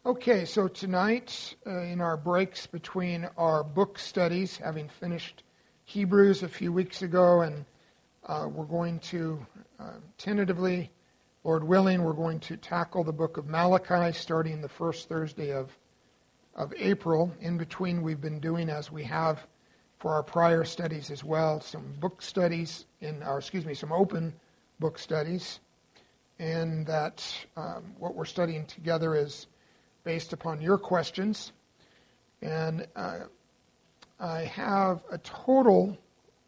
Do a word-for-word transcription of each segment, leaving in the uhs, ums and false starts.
Okay, so tonight, uh, in our breaks between our book studies, having finished Hebrews a few weeks ago, and uh, we're going to uh, tentatively, Lord willing, we're going to tackle the book of Malachi starting the first Thursday of, of April. In between, we've been doing, as we have for our prior studies as well, some book studies, in our, excuse me, some open book studies, and that um, what we're studying together is based upon your questions. And uh, I have a total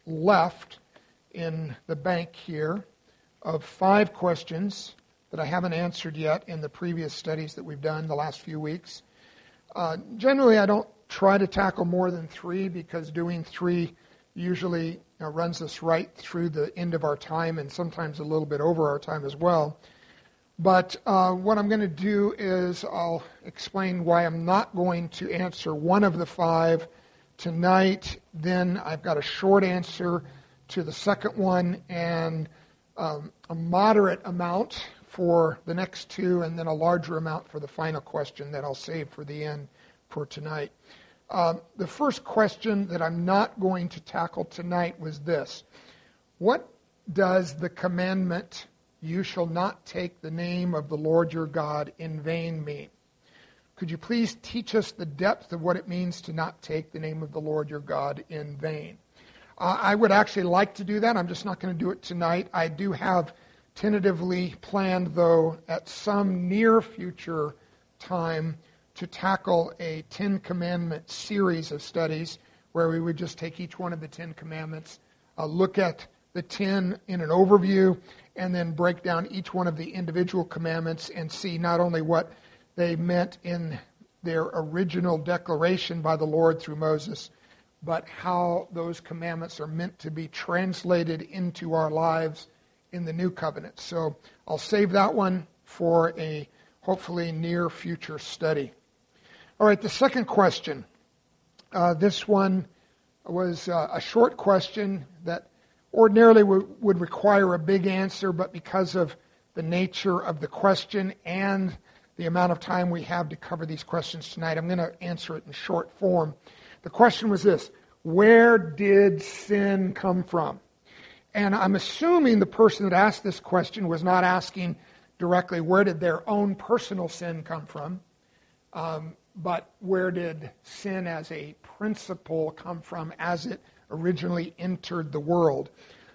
left in the bank here of five questions that I haven't answered yet in the previous studies that we've done the last few weeks. Uh, generally, I don't try to tackle more than three because doing three usually you know, runs us right through the end of our time and sometimes a little bit over our time as well. But uh, what I'm going to do is I'll explain why I'm not going to answer one of the five tonight. Then I've got a short answer to the second one and um, a moderate amount for the next two, and then a larger amount for the final question that I'll save for the end for tonight. Uh, the first question that I'm not going to tackle tonight was this: what does the commandment, "You shall not take the name of the Lord your God in vain," mean? Could you please teach us the depth of what it means to not take the name of the Lord your God in vain? Uh, I would actually like to do that. I'm just not going to do it tonight. I do have tentatively planned, though, at some near future time to tackle a Ten Commandment series of studies where we would just take each one of the Ten Commandments, uh, look at the ten in an overview, and then break down each one of the individual commandments and see not only what they meant in their original declaration by the Lord through Moses, but how those commandments are meant to be translated into our lives in the new covenant. So I'll save that one for a hopefully near future study. All right, the second question. Uh, this one was uh, a short question that ordinarily would require a big answer, but because of the nature of the question and the amount of time we have to cover these questions tonight, I'm going to answer it in short form. The question was this: where did sin come from? And I'm assuming the person that asked this question was not asking directly where did their own personal sin come from, um, but where did sin as a principle come from as it originally entered the world.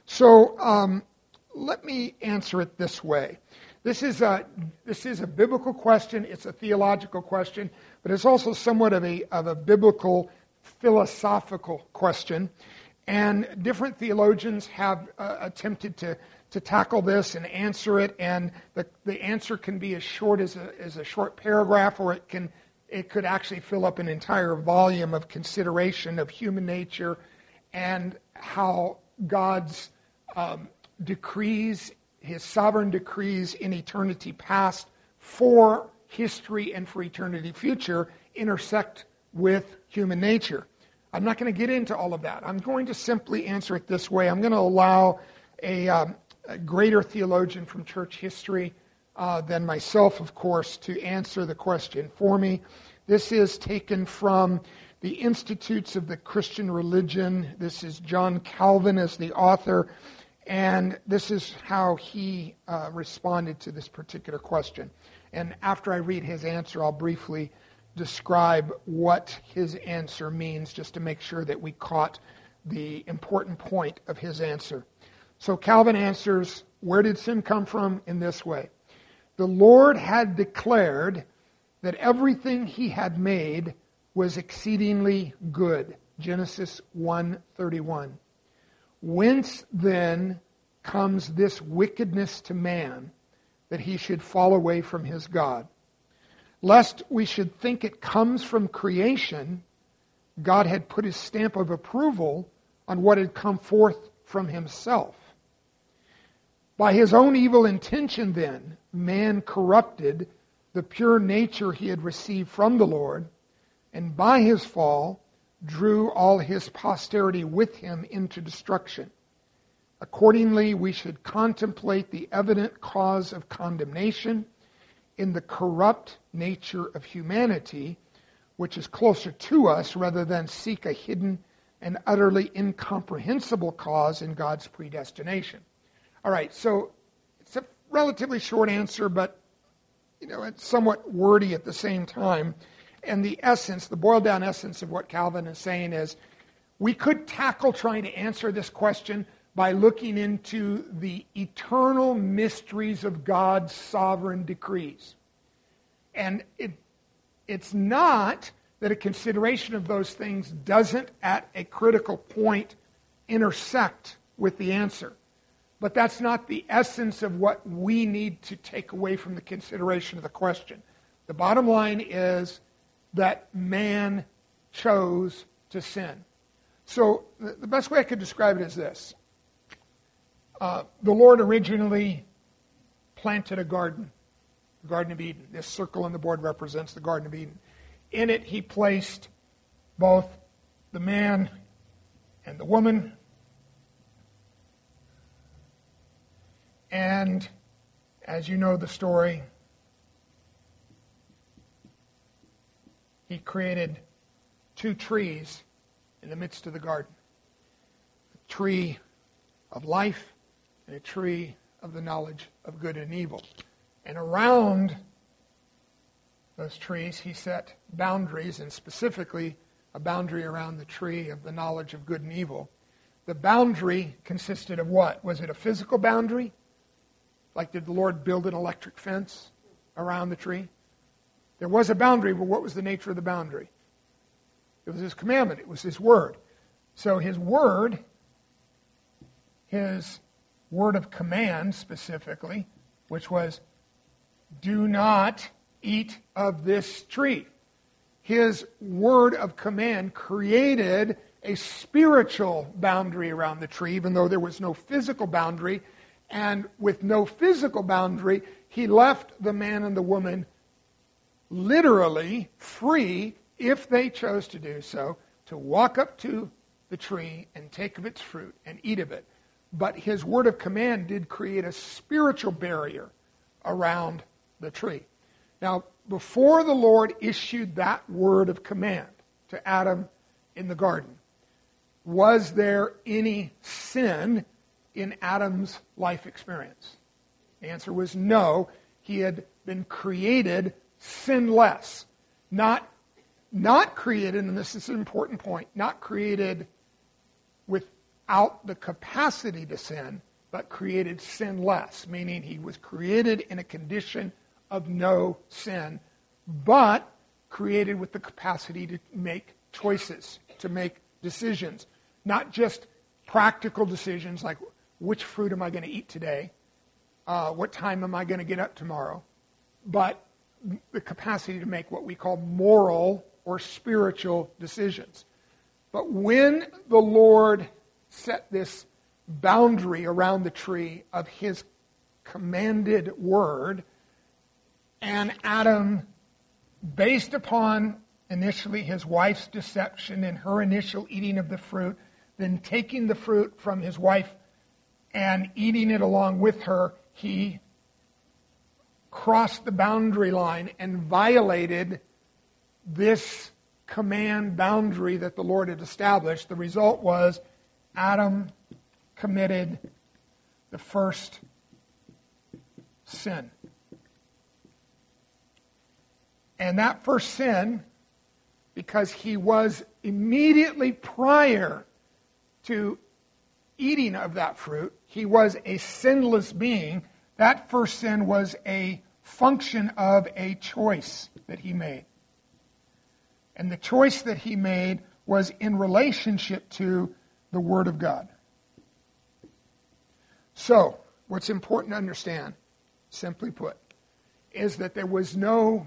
So um, let me answer it this way. This is a this is a biblical question. It's a theological question, but it's also somewhat of a of a biblical philosophical question. And different theologians have uh, attempted to to tackle this and answer it. And the the answer can be as short as a as a short paragraph, or it can it could actually fill up an entire volume of consideration of human nature and how God's um, decrees, His sovereign decrees in eternity past for history and for eternity future intersect with human nature. I'm not going to get into all of that. I'm going to simply answer it this way. I'm going to allow a, um, a greater theologian from church history uh, than myself, of course, to answer the question for me. This is taken from the Institutes of the Christian Religion. This is John Calvin as the author, and this is how he uh, responded to this particular question. And after I read his answer, I'll briefly describe what his answer means, just to make sure that we caught the important point of his answer. So Calvin answers, where did sin come from? In this way: the Lord had declared that everything He had made was exceedingly good. Genesis one thirty-one. Whence then comes this wickedness to man, that he should fall away from his God? Lest we should think it comes from creation, God had put His stamp of approval on what had come forth from Himself. By his own evil intention then, man corrupted the pure nature he had received from the Lord, and by his fall drew all his posterity with him into destruction. Accordingly, we should contemplate the evident cause of condemnation in the corrupt nature of humanity, which is closer to us, rather than seek a hidden and utterly incomprehensible cause in God's predestination. All right, so it's a relatively short answer, but you know, it's somewhat wordy at the same time. And the essence, the boiled down essence of what Calvin is saying is, we could tackle trying to answer this question by looking into the eternal mysteries of God's sovereign decrees. And it, it's not that a consideration of those things doesn't at a critical point intersect with the answer. But that's not the essence of what we need to take away from the consideration of the question. The bottom line is that man chose to sin. So the best way I could describe it is this. Uh, the Lord originally planted a garden, the Garden of Eden. This circle on the board represents the Garden of Eden. In it, he placed both the man and the woman. And as you know the story, he created two trees in the midst of the garden. A tree of life and a tree of the knowledge of good and evil. And around those trees, he set boundaries, and specifically a boundary around the tree of the knowledge of good and evil. The boundary consisted of what? Was it a physical boundary? Like, did the Lord build an electric fence around the tree? There was a boundary, but what was the nature of the boundary? It was his commandment. It was his word. So his word, his word of command specifically, which was, do not eat of this tree. His word of command created a spiritual boundary around the tree, even though there was no physical boundary. And with no physical boundary, he left the man and the woman literally free, if they chose to do so, to walk up to the tree and take of its fruit and eat of it. But his word of command did create a spiritual barrier around the tree. Now, before the Lord issued that word of command to Adam in the garden, was there any sin in Adam's life experience? The answer was no. He had been created sinless. Not, not created, and this is an important point, not created without the capacity to sin, but created sinless, meaning he was created in a condition of no sin, but created with the capacity to make choices, to make decisions. Not just practical decisions like, which fruit am I going to eat today? Uh, what time am I going to get up tomorrow? But the capacity to make what we call moral or spiritual decisions. But when the Lord set this boundary around the tree of his commanded word, and Adam, based upon initially his wife's deception and her initial eating of the fruit, then taking the fruit from his wife and eating it along with her, he crossed the boundary line and violated this command boundary that the Lord had established. The result was Adam committed the first sin. And that first sin, because he was immediately prior to eating of that fruit, he was a sinless being. That first sin was a function of a choice that he made. And the choice that he made was in relationship to the Word of God. So, what's important to understand, simply put, is that there was no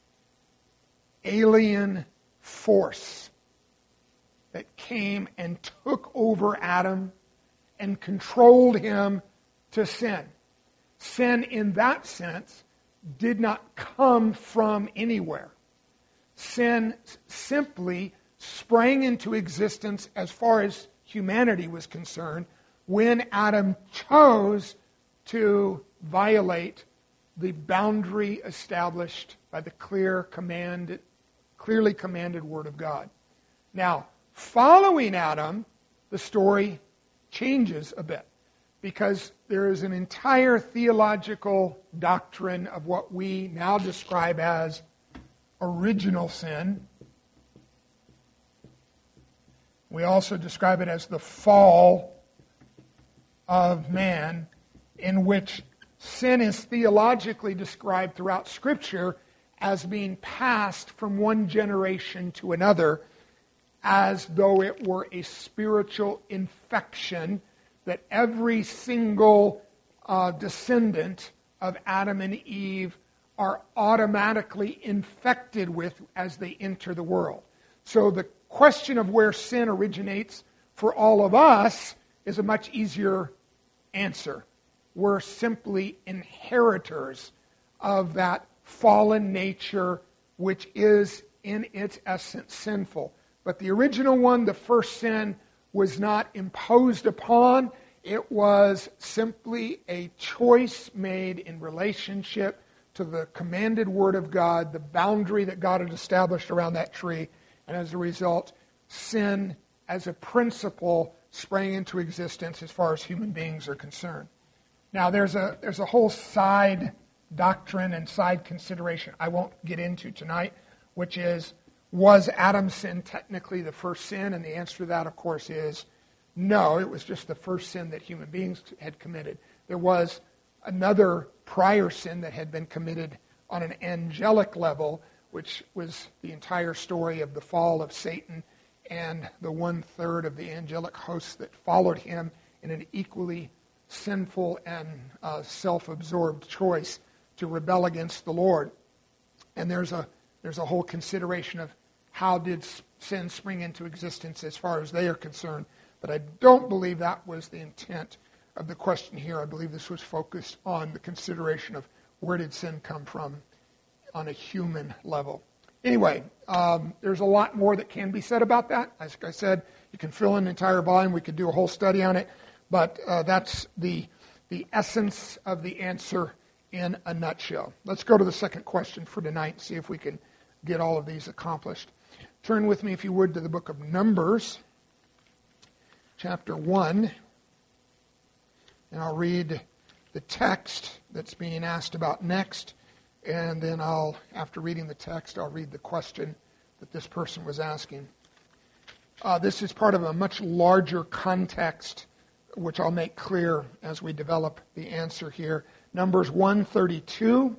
alien force that came and took over Adam and controlled him to sin. Sin, in that sense, did not come from anywhere. Sin simply sprang into existence as far as humanity was concerned when Adam chose to violate the boundary established by the clear command, clearly commanded Word of God. Now, following Adam, the story changes a bit, because there is an entire theological doctrine of what we now describe as original sin. We also describe it as the fall of man, in which sin is theologically described throughout Scripture as being passed from one generation to another, as though it were a spiritual infection that every single uh, descendant of Adam and Eve are automatically infected with as they enter the world. So the question of where sin originates for all of us is a much easier answer. We're simply inheritors of that fallen nature, which is in its essence sinful. But the original one, the first sin, was not imposed upon. It was simply a choice made in relationship to the commanded Word of God, the boundary that God had established around that tree. And as a result, sin as a principle sprang into existence as far as human beings are concerned. Now, there's a there's a whole side doctrine and side consideration I won't get into tonight, which is, was Adam's sin technically the first sin? And the answer to that, of course, is no. It was just the first sin that human beings had committed. There was another prior sin that had been committed on an angelic level, which was the entire story of the fall of Satan and the one-third of the angelic hosts that followed him in an equally sinful and uh, self-absorbed choice to rebel against the Lord. And there's a there's a whole consideration of how did sin spring into existence as far as they are concerned. But I don't believe that was the intent of the question here. I believe this was focused on the consideration of where did sin come from on a human level. Anyway, um, there's a lot more that can be said about that. As I said, you can fill in an entire volume. We could do a whole study on it. But uh, that's the the essence of the answer in a nutshell. Let's go to the second question for tonight and see if we can get all of these accomplished. Turn with me, if you would, to the book of Numbers, chapter one. And I'll read the text that's being asked about next. And then I'll, after reading the text, I'll read the question that this person was asking. Uh, this is part of a much larger context, which I'll make clear as we develop the answer here. Numbers one thirty-two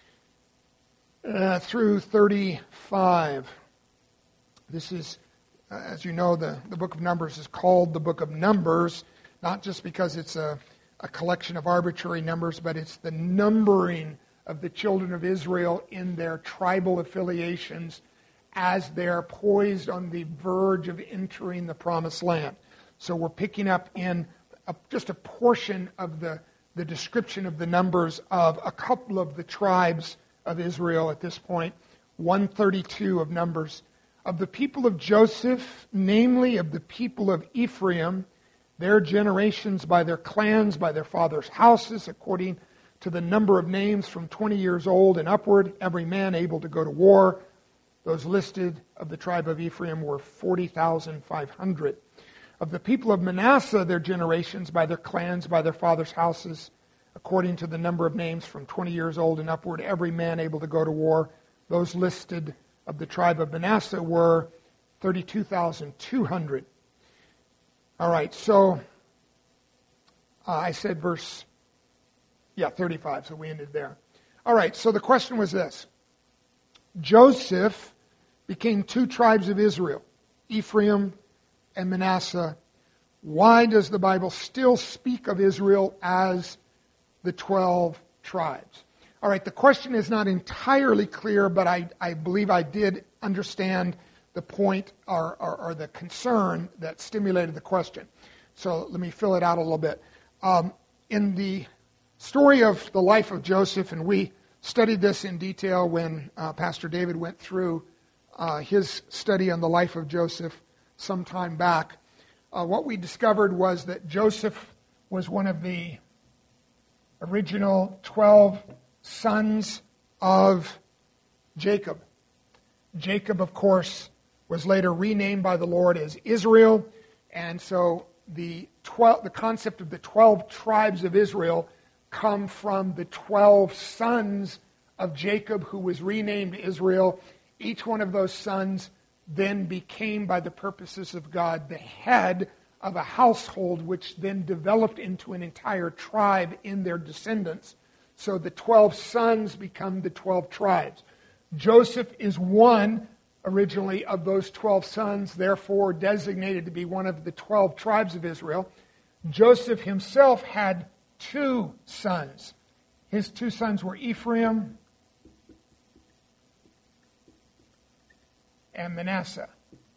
uh, through thirty-five. This is, uh, as you know, the, the book of Numbers is called the book of Numbers, not just because it's a, a collection of arbitrary numbers, but it's the numbering of the children of Israel in their tribal affiliations as they're poised on the verge of entering the promised land. So we're picking up in a, just a portion of the, the description of the numbers of a couple of the tribes of Israel at this point. one thirty-two of Numbers. Of the people of Joseph, namely of the people of Ephraim, their generations by their clans, by their fathers' houses, according to the number of names from twenty years old and upward, every man able to go to war. Those listed of the tribe of Ephraim were forty thousand five hundred. Of the people of Manasseh, their generations by their clans, by their fathers' houses, according to the number of names from twenty years old and upward, every man able to go to war. Those listed of the tribe of Manasseh were thirty-two thousand two hundred. All right, so uh, I said verse, yeah, thirty-five, so we ended there. All right, so the question was this. Joseph became two tribes of Israel, Ephraim and Manasseh. Why does the Bible still speak of Israel as the twelve tribes? All right, the question is not entirely clear, but I, I believe I did understand the point or, or, or the concern that stimulated the question. So let me fill it out a little bit. Um, in the story of the life of Joseph, and we studied this in detail when uh, Pastor David went through uh, his study on the life of Joseph some time back, uh, what we discovered was that Joseph was one of the original twelve sons of Jacob. Jacob, of course, was later renamed by the Lord as Israel, and so the twelve, the concept of the twelve tribes of Israel come from the twelve sons of Jacob, who was renamed Israel. Each one of those sons then became, by the purposes of God, the head of a household, which then developed into an entire tribe in their descendants. So the twelve sons become the twelve tribes. Joseph is one, originally, of those twelve sons, therefore designated to be one of the twelve tribes of Israel. Joseph himself had two sons. His two sons were Ephraim and Manasseh.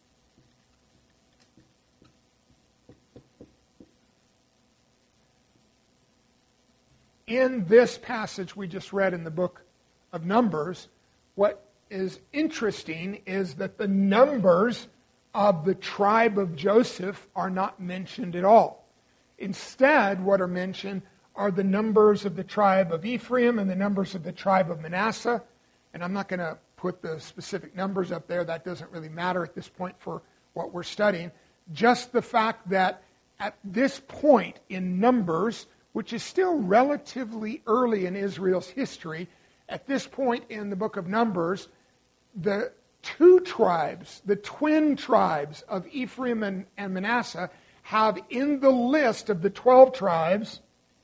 In this passage we just read in the book of Numbers, what is interesting is that the numbers of the tribe of Joseph are not mentioned at all. Instead, what are mentioned are the numbers of the tribe of Ephraim and the numbers of the tribe of Manasseh. And I'm not going to put the specific numbers up there. That doesn't really matter at this point for what we're studying. Just the fact that at this point in Numbers, which is still relatively early in Israel's history, at this point in the book of Numbers, the two tribes, the twin tribes of Ephraim and, and Manasseh, have in the list of the twelve tribes,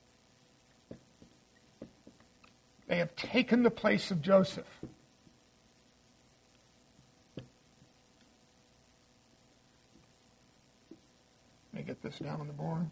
they have taken the place of Joseph. Let me get this down on the board.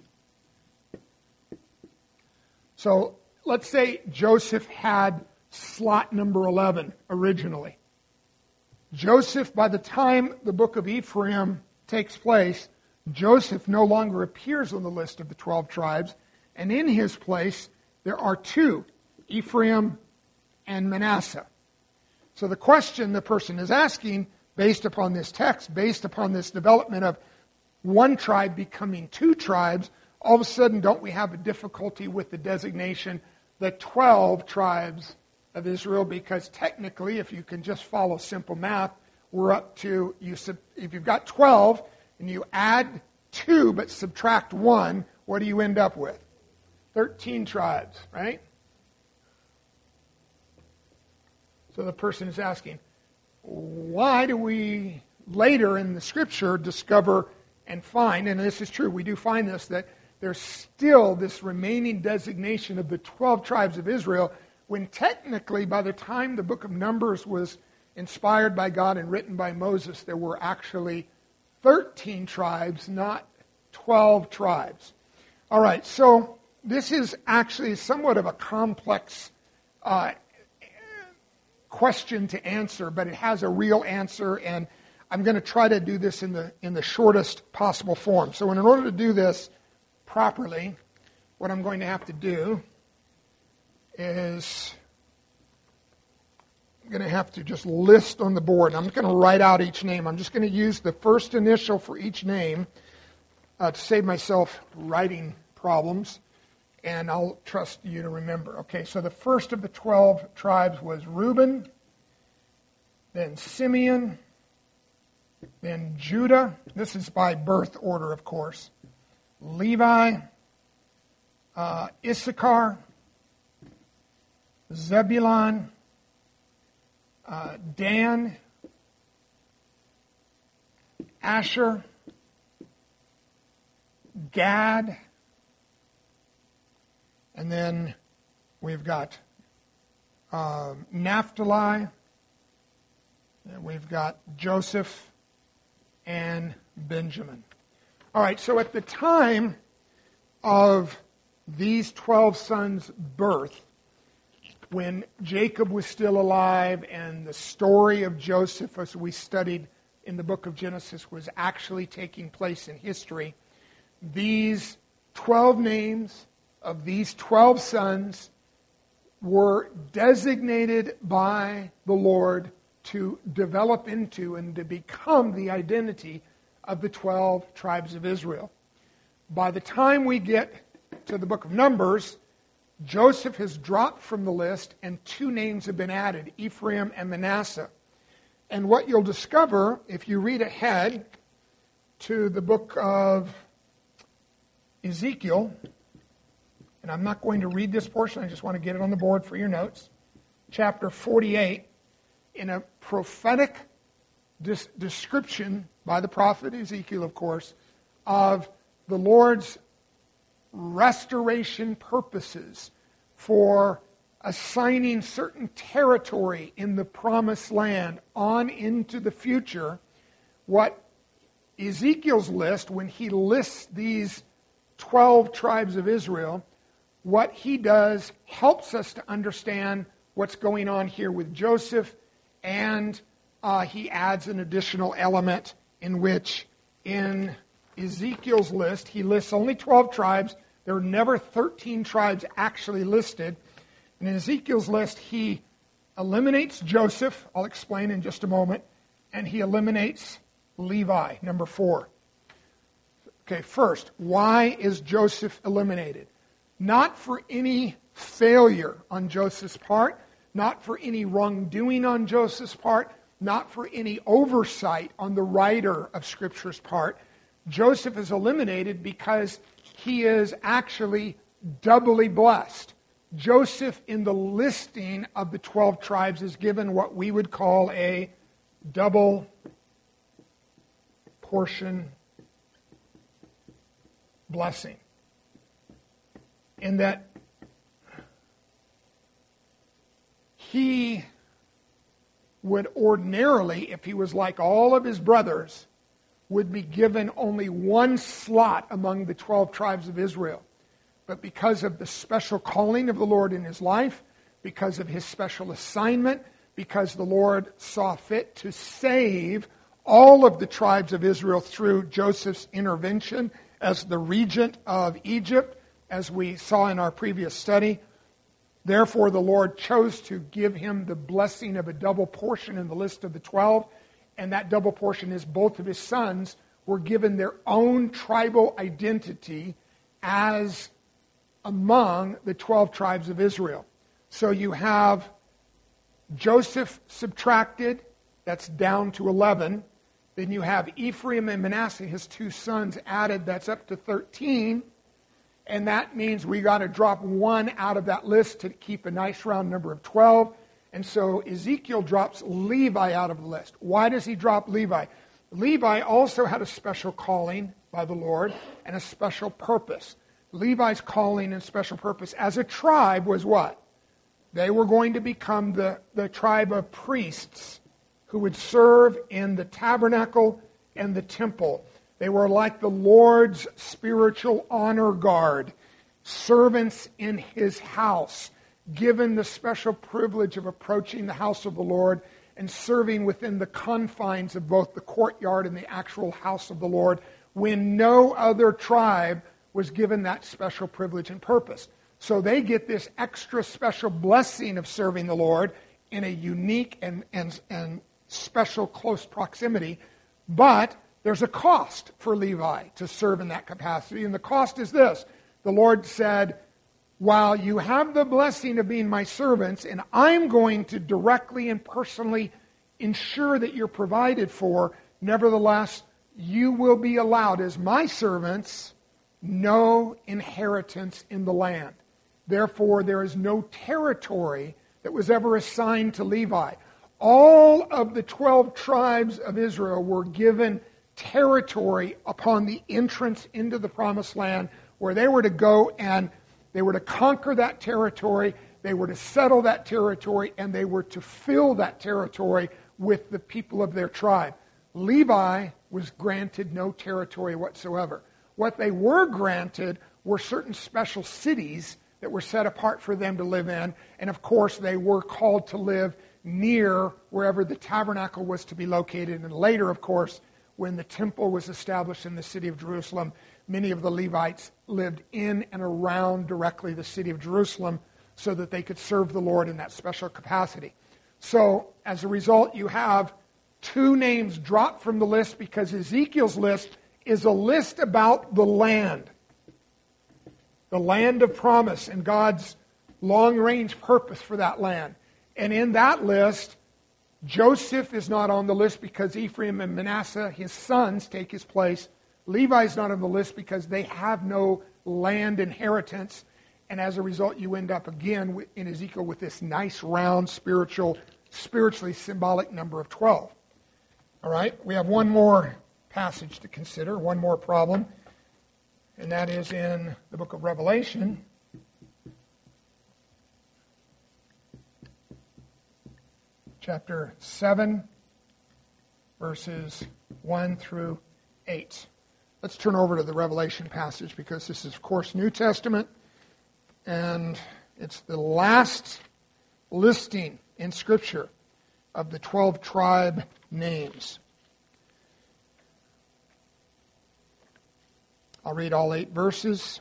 So let's say Joseph had slot number eleven originally. Joseph, by the time the book of Ephraim takes place, Joseph no longer appears on the list of the twelve tribes, and in his place there are two, Ephraim and Manasseh. So the question the person is asking, based upon this text, based upon this development of one tribe becoming two tribes, all of a sudden don't we have a difficulty with the designation, the twelve tribes of Israel? Because technically, if you can just follow simple math, we're up to, you if you've got twelve, and you add two but subtract one, what do you end up with? thirteen tribes, right? So the person is asking, why do we later in the Scripture discover and find, and this is true, we do find this, that there's still this remaining designation of the twelve tribes of Israel, when technically by the time the book of Numbers was inspired by God and written by Moses, there were actually thirteen tribes, not twelve tribes. All right, so this is actually somewhat of a complex uh, question to answer, but it has a real answer, and I'm going to try to do this in the in the shortest possible form. So in order to do this properly, what I'm going to have to do is I'm going to have to just list on the board. I'm not going to write out each name. I'm just going to use the first initial for each name uh, to save myself writing problems, and I'll trust you to remember. Okay, so the first of the twelve tribes was Reuben, then Simeon, then Judah. This is by birth order, of course. Levi, uh, Issachar, Zebulun, uh, Dan, Asher, Gad, and then we've got uh, Naphtali, and we've got Joseph and Benjamin. All right, so at the time of these twelve sons' birth, when Jacob was still alive and the story of Joseph, as we studied in the book of Genesis, was actually taking place in history, these twelve names of these twelve sons were designated by the Lord to develop into and to become the identity of the twelve tribes of Israel. By the time we get to the book of Numbers, Joseph has dropped from the list, and two names have been added, Ephraim and Manasseh. And what you'll discover, if you read ahead to the book of Ezekiel, and I'm not going to read this portion, I just want to get it on the board for your notes, chapter forty-eight, in a prophetic dis- description by the prophet Ezekiel, of course, of the Lord's restoration purposes for assigning certain territory in the promised land on into the future. What Ezekiel's list, when he lists these twelve tribes of Israel, what he does helps us to understand what's going on here with Joseph, and uh, he adds an additional element in which in Ezekiel's list, he lists only twelve tribes. There are never thirteen tribes actually listed. And in Ezekiel's list, he eliminates Joseph, I'll explain in just a moment, and he eliminates Levi, number four. Okay, first, why is Joseph eliminated? Not for any failure on Joseph's part, not for any wrongdoing on Joseph's part, not for any oversight on the writer of Scripture's part. Joseph is eliminated because he is actually doubly blessed. Joseph, in the listing of the twelve tribes, is given what we would call a double portion blessing. In that he would ordinarily, if he was like all of his brothers, would be given only one slot among the twelve tribes of Israel. But because of the special calling of the Lord in his life, because of his special assignment, because the Lord saw fit to save all of the tribes of Israel through Joseph's intervention as the regent of Egypt, as we saw in our previous study, therefore the Lord chose to give him the blessing of a double portion in the list of the twelve. And that double portion is both of his sons were given their own tribal identity as among the twelve tribes of Israel. So you have Joseph subtracted, that's down to eleven. Then you have Ephraim and Manasseh, his two sons, added, that's up to thirteen. And that means we got to drop one out of that list to keep a nice round number of twelve. And so Ezekiel drops Levi out of the list. Why does he drop Levi? Levi also had a special calling by the Lord and a special purpose. Levi's calling and special purpose as a tribe was what? They were going to become the, the tribe of priests who would serve in the tabernacle and the temple. They were like the Lord's spiritual honor guard, servants in his house, given the special privilege of approaching the house of the Lord and serving within the confines of both the courtyard and the actual house of the Lord, when no other tribe was given that special privilege and purpose. So they get this extra special blessing of serving the Lord in a unique and, and, and special close proximity, but there's a cost for Levi to serve in that capacity, and the cost is this. The Lord said, while you have the blessing of being my servants, and I'm going to directly and personally ensure that you're provided for, nevertheless, you will be allowed as my servants no inheritance in the land. Therefore, there is no territory that was ever assigned to Levi. All of the twelve tribes of Israel were given territory upon the entrance into the promised land, where they were to go and they were to conquer that territory, they were to settle that territory, and they were to fill that territory with the people of their tribe. Levi was granted no territory whatsoever. What they were granted were certain special cities that were set apart for them to live in, and of course they were called to live near wherever the tabernacle was to be located. And later, of course, when the temple was established in the city of Jerusalem, many of the Levites lived in and around directly the city of Jerusalem so that they could serve the Lord in that special capacity. So, as a result, you have two names dropped from the list because Ezekiel's list is a list about the land. The land of promise and God's long-range purpose for that land. And in that list, Joseph is not on the list because Ephraim and Manasseh, his sons, take his place. Levi is not on the list because they have no land inheritance. And as a result, you end up again in Ezekiel with this nice, round, spiritual, spiritually symbolic number of twelve. All right, we have one more passage to consider, one more problem, and that is in the book of Revelation. Chapter seven, verses one through eight. Let's turn over to the Revelation passage because this is, of course, New Testament, and it's the last listing in Scripture of the twelve tribe names. I'll read all eight verses.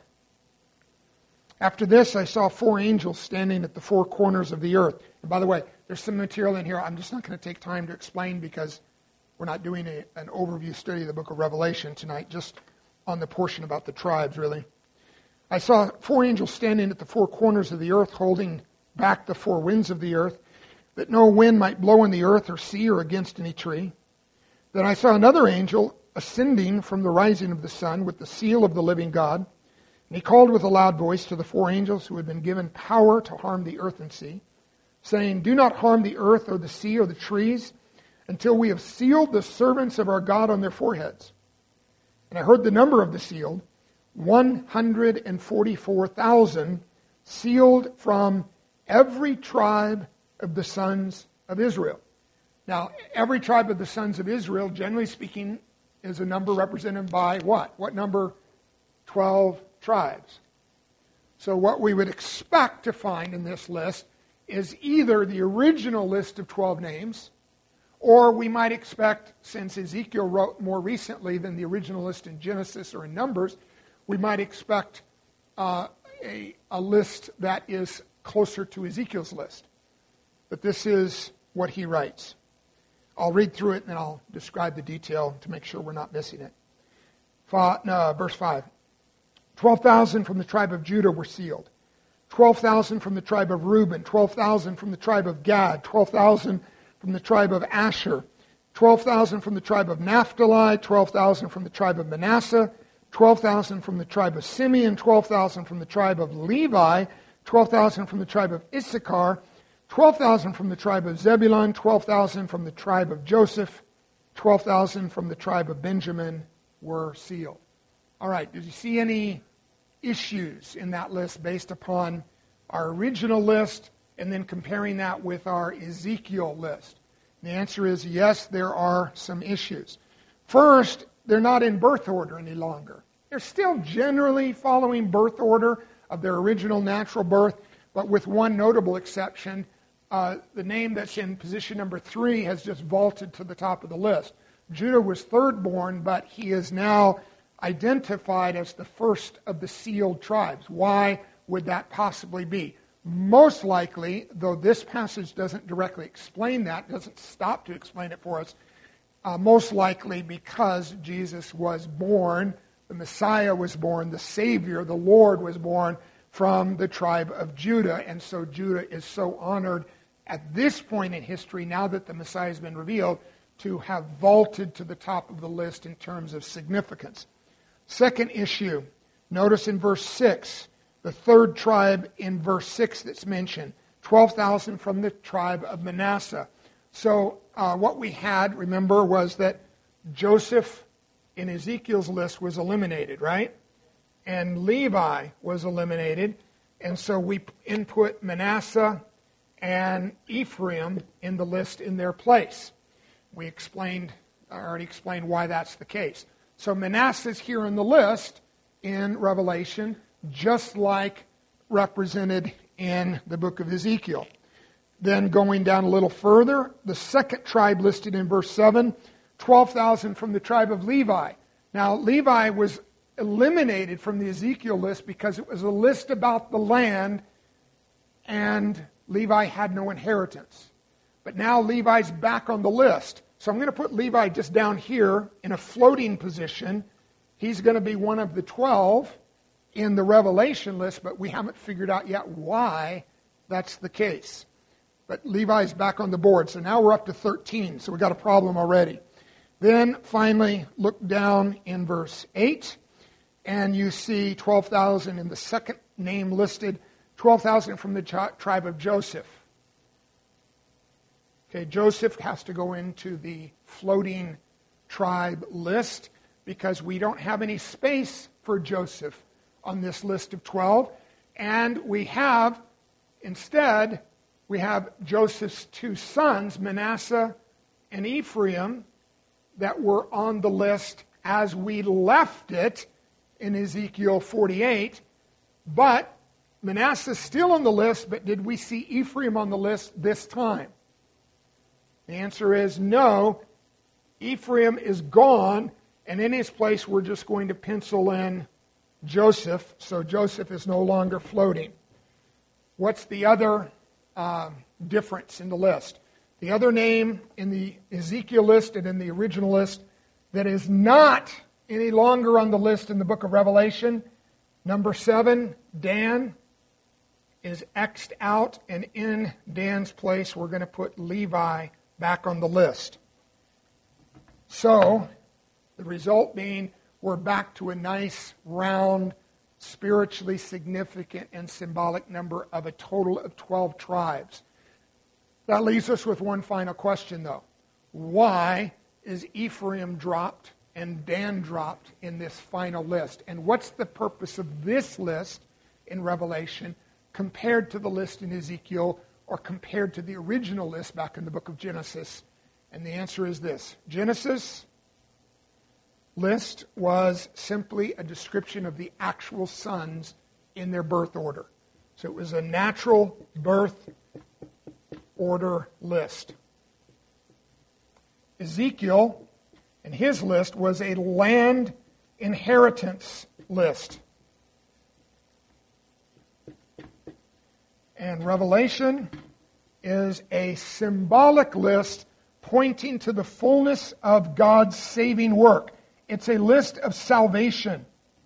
After this, I saw four angels standing at the four corners of the earth. And by the way, there's some material in here I'm just not going to take time to explain because we're not doing a, an overview study of the book of Revelation tonight, just on the portion about the tribes, really. I saw four angels standing at the four corners of the earth, holding back the four winds of the earth, that no wind might blow in the earth or sea or against any tree. Then I saw another angel ascending from the rising of the sun with the seal of the living God. And he called with a loud voice to the four angels who had been given power to harm the earth and sea, saying, "Do not harm the earth or the sea or the trees until we have sealed the servants of our God on their foreheads." And I heard the number of the sealed, one hundred forty-four thousand, sealed from every tribe of the sons of Israel. Now, every tribe of the sons of Israel, generally speaking, is a number represented by what? What number? twelve tribes. So what we would expect to find in this list is either the original list of twelve names, or we might expect, since Ezekiel wrote more recently than the original list in Genesis or in Numbers, we might expect uh, a, a list that is closer to Ezekiel's list. But this is what he writes. I'll read through it and then I'll describe the detail to make sure we're not missing it. Five, no, verse five. twelve thousand from the tribe of Judah were sealed. twelve thousand from the tribe of Reuben. twelve thousand from the tribe of Gad. twelve thousand from the tribe of Asher. twelve thousand from the tribe of Naphtali. twelve thousand from the tribe of Manasseh. twelve thousand from the tribe of Simeon. twelve thousand from the tribe of Levi. twelve thousand from the tribe of Issachar. twelve thousand from the tribe of Zebulun, twelve thousand from the tribe of Joseph, twelve thousand from the tribe of Benjamin were sealed. All right, did you see any issues in that list based upon our original list and then comparing that with our Ezekiel list? The answer is yes, there are some issues. First, they're not in birth order any longer. They're still generally following birth order of their original natural birth, but with one notable exception. Uh, the name that's in position number three has just vaulted to the top of the list. Judah was third born, but he is now identified as the first of the sealed tribes. Why would that possibly be? Most likely, though this passage doesn't directly explain that, doesn't stop to explain it for us, uh, most likely because Jesus was born, the Messiah was born, the Savior, the Lord was born from the tribe of Judah, and so Judah is so honored at this point in history, now that the Messiah has been revealed, to have vaulted to the top of the list in terms of significance. Second issue, notice in verse six, the third tribe in verse six that's mentioned, twelve thousand from the tribe of Manasseh. So uh, what we had, remember, was that Joseph in Ezekiel's list was eliminated, right? And Levi was eliminated, and so we input Manasseh and Ephraim in the list in their place. We explained, I already explained why that's the case. So Manasseh's here in the list in Revelation, just like represented in the book of Ezekiel. Then going down a little further, the second tribe listed in verse seven, twelve thousand from the tribe of Levi. Now, Levi was eliminated from the Ezekiel list because it was a list about the land and Levi had no inheritance. But now Levi's back on the list. So I'm going to put Levi just down here in a floating position. He's going to be one of the twelve in the Revelation list, but we haven't figured out yet why that's the case. But Levi's back on the board, so now we're up to thirteen, so we've got a problem already. Then finally, look down in verse eight, and you see twelve thousand in the second name listed, twelve thousand from the tribe of Joseph. Okay, Joseph has to go into the floating tribe list because we don't have any space for Joseph on this list of twelve. And we have, instead, we have Joseph's two sons, Manasseh and Ephraim, that were on the list as we left it in Ezekiel forty-eight. But Manasseh's still on the list, but did we see Ephraim on the list this time? The answer is no. Ephraim is gone, and in his place we're just going to pencil in Joseph, so Joseph is no longer floating. What's the other uh, difference in the list? The other name in the Ezekiel list and in the original list that is not any longer on the list in the book of Revelation, number seven, Dan, is X'd out, and in Dan's place we're going to put Levi back on the list. So, the result being we're back to a nice, round, spiritually significant and symbolic number of a total of twelve tribes. That leaves us with one final question, though. Why is Ephraim dropped and Dan dropped in this final list? And what's the purpose of this list in Revelation compared to the list in Ezekiel or compared to the original list back in the book of Genesis? And the answer is this. Genesis list was simply a description of the actual sons in their birth order. So it was a natural birth order list. Ezekiel and his list was a land inheritance list. And Revelation is a symbolic list pointing to the fullness of God's saving work. It's a list of salvation.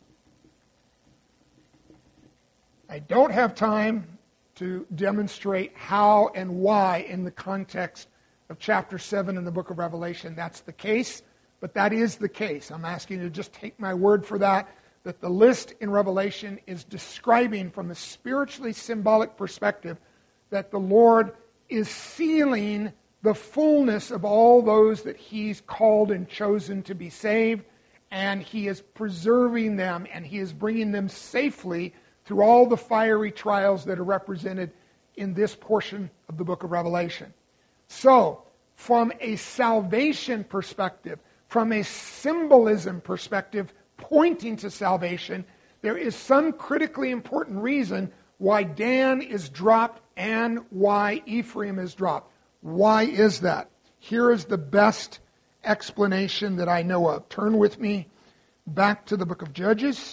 I don't have time to demonstrate how and why in the context of chapter seven in the book of Revelation that's the case, but that is the case. I'm asking you to just take my word for that, that the list in Revelation is describing from a spiritually symbolic perspective that the Lord is sealing the fullness of all those that He's called and chosen to be saved, and He is preserving them, and He is bringing them safely through all the fiery trials that are represented in this portion of the book of Revelation. So, from a salvation perspective, from a symbolism perspective pointing to salvation, there is some critically important reason why Dan is dropped and why Ephraim is dropped. Why is that? Here is the best explanation that I know of. Turn with me back to the book of Judges.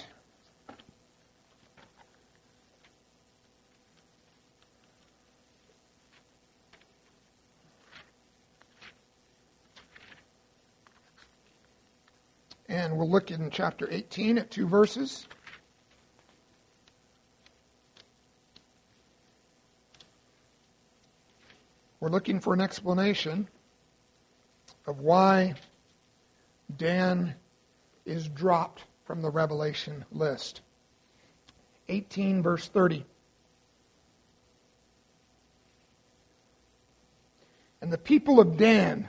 And we'll look in chapter eighteen at two verses. We're looking for an explanation of why Dan is dropped from the Revelation list. eighteen verse thirty. And the people of Dan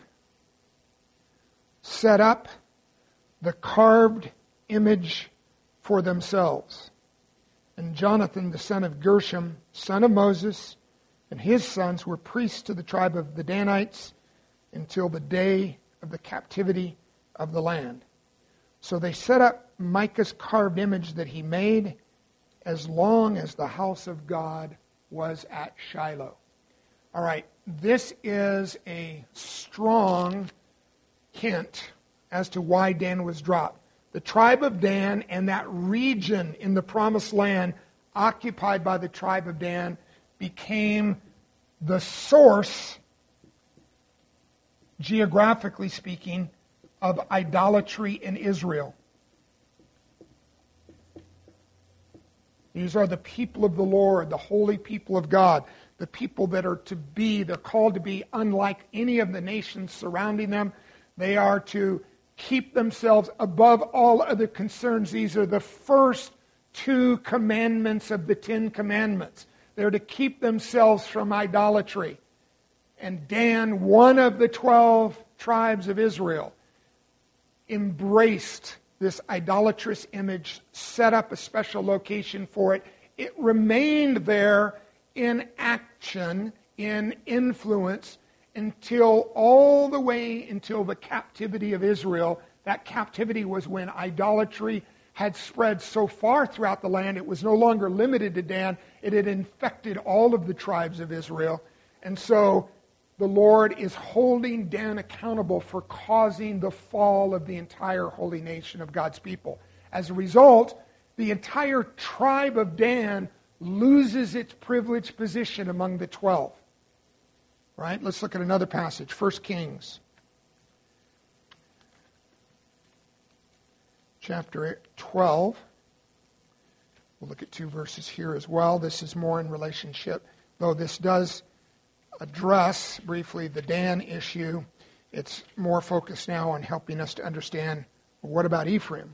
set up the carved image for themselves. And Jonathan, the son of Gershom, son of Moses, and his sons were priests to the tribe of the Danites until the day of the captivity of the land. So they set up Micah's carved image that he made as long as the house of God was at Shiloh. All right, this is a strong hint as to why Dan was dropped. The tribe of Dan and that region in the Promised Land occupied by the tribe of Dan became the source, geographically speaking, of idolatry in Israel. These are the people of the Lord, the holy people of God, the people that are to be, they're called to be unlike any of the nations surrounding them. They are to keep themselves above all other concerns. These are the first two commandments of the Ten Commandments. They're to keep themselves from idolatry. And Dan, one of the twelve tribes of Israel, embraced this idolatrous image, set up a special location for it. It remained there in action, in influence, until all the way until the captivity of Israel. That captivity was when idolatry had spread so far throughout the land, it was no longer limited to Dan. It had infected all of the tribes of Israel. And so the Lord is holding Dan accountable for causing the fall of the entire holy nation of God's people. As a result, the entire tribe of Dan loses its privileged position among the twelve. Right? Let's look at another passage, First Kings. Chapter twelve. We'll look at two verses here as well. This is more in relationship, though this does address briefly the Dan issue. It's more focused now on helping us to understand, well, what about Ephraim?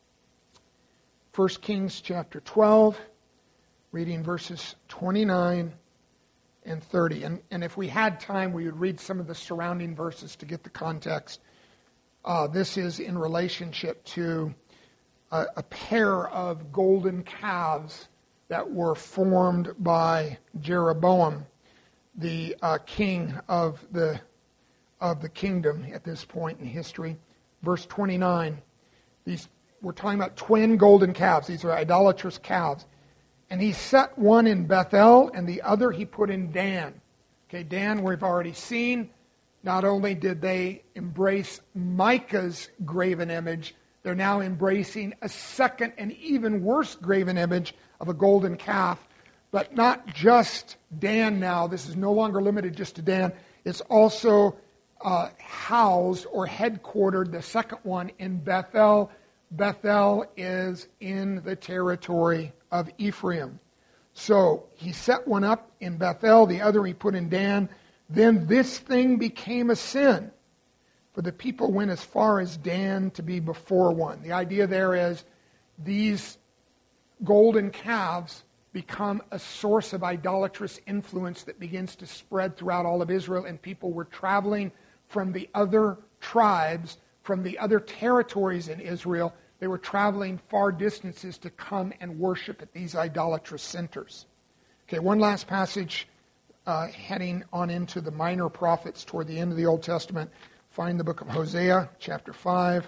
First Kings chapter twelve, reading verses twenty-nine and thirty. And, and if we had time, we would read some of the surrounding verses to get the context. Uh, this is in relationship to a, a pair of golden calves that were formed by Jeroboam, the uh, king of the of the kingdom at this point in history. Verse twenty-nine, these we're talking about twin golden calves. These are idolatrous calves. And he set one in Bethel, and the other he put in Dan. Okay, Dan we've already seen. Not only did they embrace Micah's graven image, they're now embracing a second and even worse graven image of a golden calf. But not just Dan now. This is no longer limited just to Dan. It's also uh, housed or headquartered, the second one, in Bethel. Bethel is in the territory of Ephraim. So he set one up in Bethel, the other he put in Dan. Then this thing became a sin, for the people went as far as Dan to be before one. The idea there is these golden calves become a source of idolatrous influence that begins to spread throughout all of Israel, and people were traveling from the other tribes, from the other territories in Israel. They were traveling far distances to come and worship at these idolatrous centers. Okay, one last passage uh, heading on into the minor prophets toward the end of the Old Testament. Find the book of Hosea, chapter five.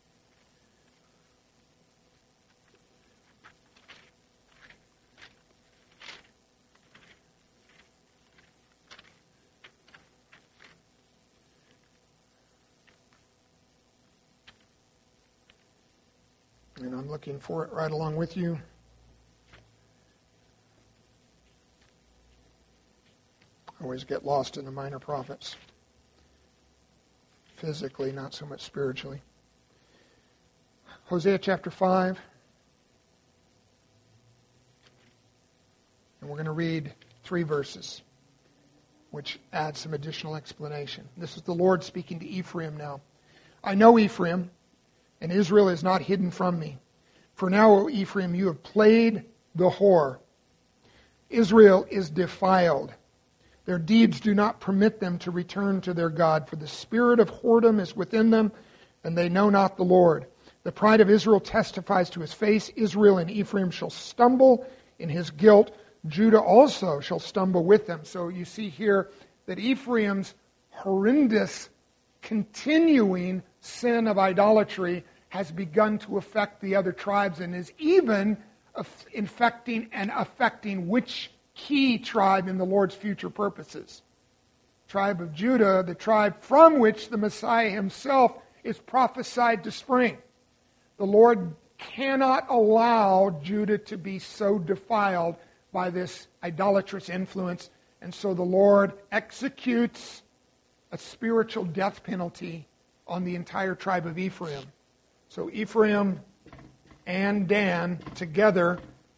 And I'm looking for it right along with you. I always get lost in the minor prophets. Physically, not so much spiritually. Hosea chapter five. And we're going to read three verses, which add some additional explanation. This is the Lord speaking to Ephraim now. I know Ephraim, and Israel is not hidden from me. For now, O Ephraim, you have played the whore. Israel is defiled. Their deeds do not permit them to return to their God, for the spirit of whoredom is within them, and they know not the Lord. The pride of Israel testifies to his face. Israel and Ephraim shall stumble in his guilt. Judah also shall stumble with them. So you see here that Ephraim's horrendous, continuing sin of idolatry has begun to affect the other tribes and is even infecting and affecting which key tribe in the Lord's future purposes. Tribe of Judah, the tribe from which the Messiah himself is prophesied to spring. The Lord cannot allow Judah to be so defiled by this idolatrous influence, and so the Lord executes a spiritual death penalty on the entire tribe of Ephraim. So Ephraim and Dan together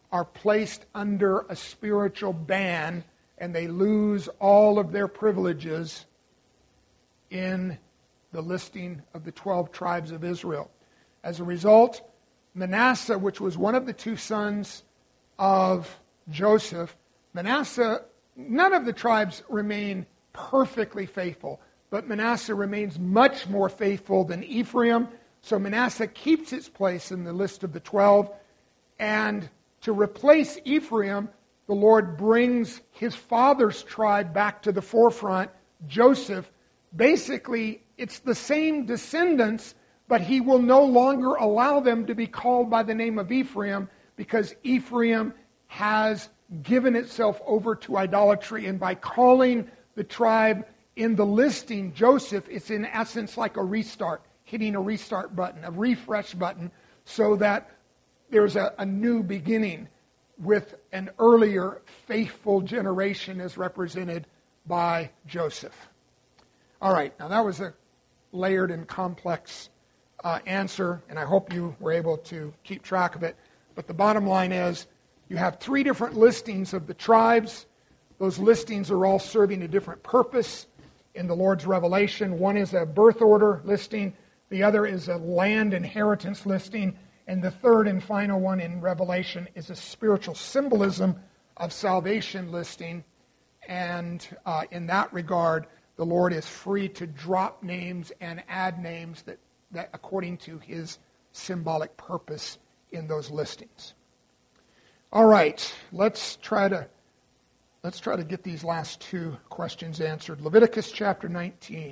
are placed under a spiritual ban and they lose all of their privileges in the listing of the twelve tribes of Israel. As a result, Manasseh, which was one of the two sons of Joseph, Manasseh, none of the tribes remain perfectly faithful, but Manasseh remains much more faithful than Ephraim. So Manasseh keeps its place in the list of the twelve, and to replace Ephraim, the Lord brings his father's tribe back to the forefront, Joseph. Basically, it's the same descendants, but he will no longer allow them to be called by the name of Ephraim because Ephraim has given itself over to idolatry. And by calling the tribe in the listing Joseph, it's in essence like a restart, hitting a restart button, a refresh button, so that there's a, a new beginning with an earlier faithful generation as represented by Joseph. All right, now that was a layered and complex uh, answer, and I hope you were able to keep track of it. But the bottom line is, you have three different listings of the tribes. Those listings are all serving a different purpose in the Lord's revelation. One is a birth order listing, the other is a land inheritance listing, and the third and final one in Revelation is a spiritual symbolism of salvation listing. And uh, in that regard, the Lord is free to drop names and add names that, that according to his symbolic purpose in those listings. All right, let's try to let's try to get these last two questions answered. Leviticus chapter nineteen.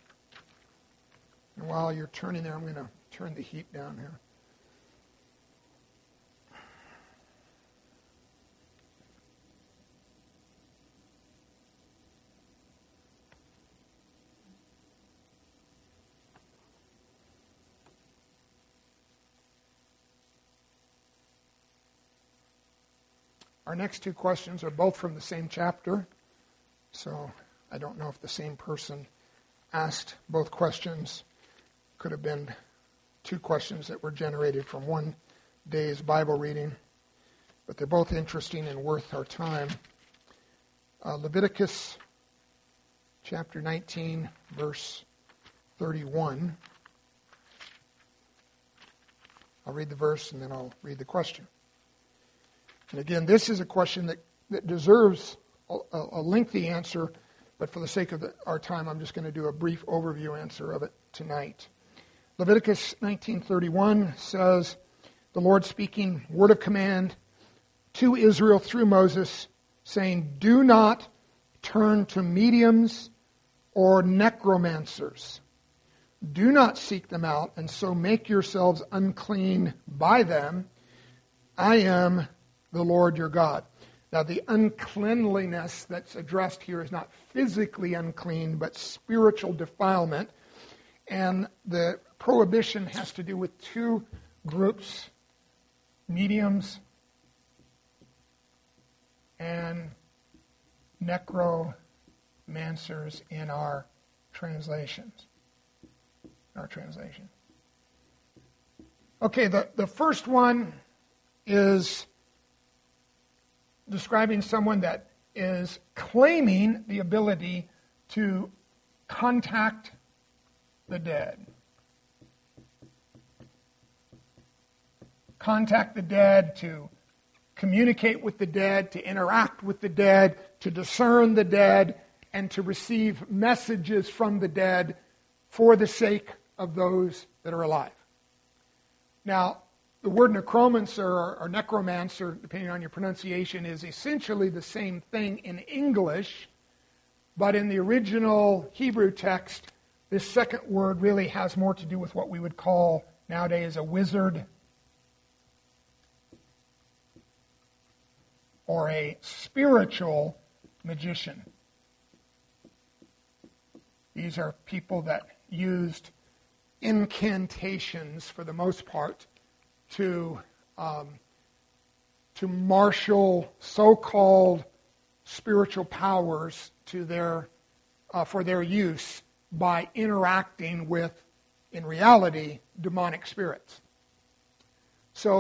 And while you're turning there, I'm going to turn the heat down here. Our next two questions are both from the same chapter, so I don't know if the same person asked both questions. Could have been two questions that were generated from one day's Bible reading, but they're both interesting and worth our time. Uh, Leviticus chapter nineteen, verse thirty-one. I'll read the verse and then I'll read the question. And again, this is a question that, that deserves a, a lengthy answer, but for the sake of the, our time, I'm just going to do a brief overview answer of it tonight. Leviticus nineteen thirty-one says, the Lord speaking word of command to Israel through Moses, saying, do not turn to mediums or necromancers. Do not seek them out, and so make yourselves unclean by them. I am the Lord your God. Now, the uncleanliness that's addressed here is not physically unclean, but spiritual defilement. And the prohibition has to do with two groups, mediums and necromancers in our translations. Our translation. Okay, the, the first one is describing someone that is claiming the ability to contact the dead. Contact the dead, to communicate with the dead, to interact with the dead, to discern the dead, and to receive messages from the dead for the sake of those that are alive. Now, the word necromancer or, or necromancer, depending on your pronunciation, is essentially the same thing in English, but in the original Hebrew text, this second word really has more to do with what we would call nowadays a wizard or a spiritual magician. These are people that used incantations for the most part to um, to marshal so-called spiritual powers to their uh, for their use by interacting with, in reality, demonic spirits. So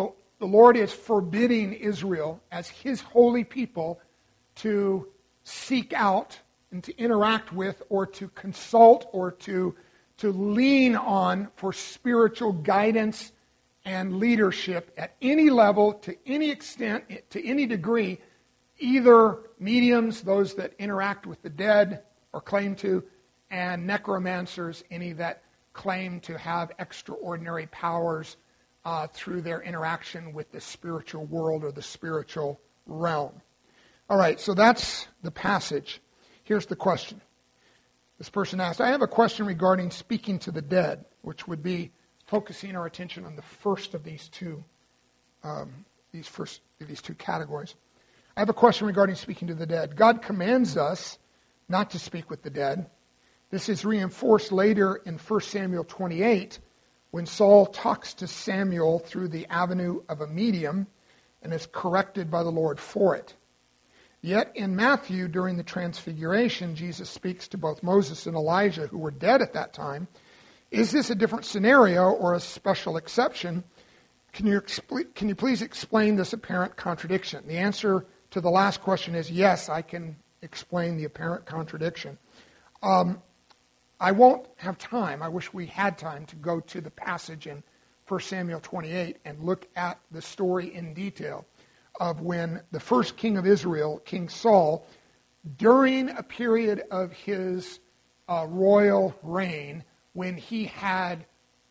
the Lord is forbidding Israel as his holy people to seek out and to interact with or to consult or to, to lean on for spiritual guidance and leadership at any level, to any extent, to any degree, either mediums, those that interact with the dead or claim to, and necromancers, any that claim to have extraordinary powers uh, through their interaction with the spiritual world or the spiritual realm. All right, so that's the passage. Here's the question. This person asked, I have a question regarding speaking to the dead, which would be focusing our attention on the first of these two, um, these first these two categories. I have a question regarding speaking to the dead. God commands us not to speak with the dead. This is reinforced later in First Samuel twenty-eight, when Saul talks to Samuel through the avenue of a medium and is corrected by the Lord for it. Yet in Matthew, during the Transfiguration, Jesus speaks to both Moses and Elijah, who were dead at that time. Is this a different scenario or a special exception? Can you, expl- can you please explain this apparent contradiction? The answer to the last question is yes, I can explain the apparent contradiction. Um, I won't have time. I wish we had time to go to the passage in First Samuel twenty-eight and look at the story in detail of when the first king of Israel, King Saul, during a period of his uh, royal reign, when he had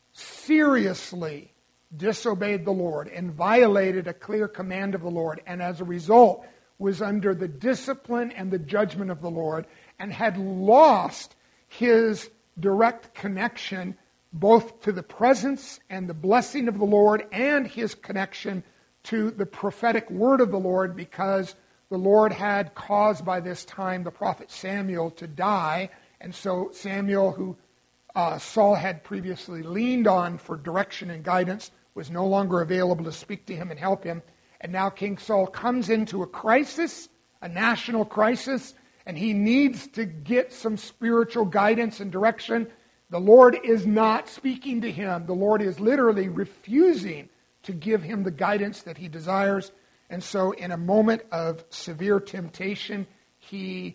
seriously disobeyed the Lord and violated a clear command of the Lord, and as a result was under the discipline and the judgment of the Lord, and had lost his direct connection both to the presence and the blessing of the Lord and his connection to the prophetic word of the Lord, because the Lord had caused by this time the prophet Samuel to die. And so Samuel, who uh, Saul had previously leaned on for direction and guidance, was no longer available to speak to him and help him. And now King Saul comes into a crisis, a national crisis, and he needs to get some spiritual guidance and direction. The Lord is not speaking to him. The Lord is literally refusing to give him the guidance that he desires. And so in a moment of severe temptation, he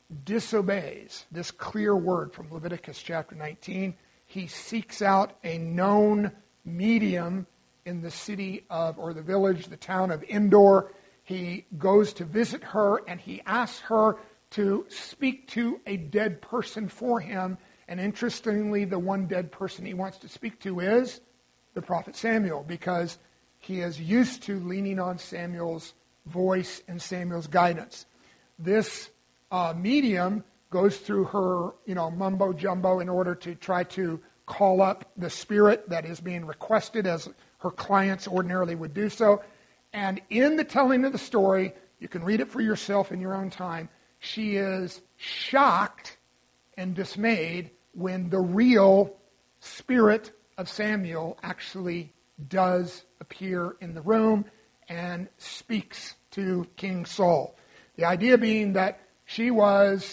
disobeys this clear word from Leviticus chapter nineteen. He seeks out a known medium in the city of, or the village, the town of Endor. He goes to visit her and he asks her to speak to a dead person for him. And interestingly, the one dead person he wants to speak to is the prophet Samuel, because he is used to leaning on Samuel's voice and Samuel's guidance. This uh, medium goes through her, you know, mumbo jumbo in order to try to call up the spirit that is being requested, as her clients ordinarily would do so. And in the telling of the story, you can read it for yourself in your own time, she is shocked and dismayed when the real spirit of Samuel actually does appear in the room and speaks to King Saul. The idea being that she was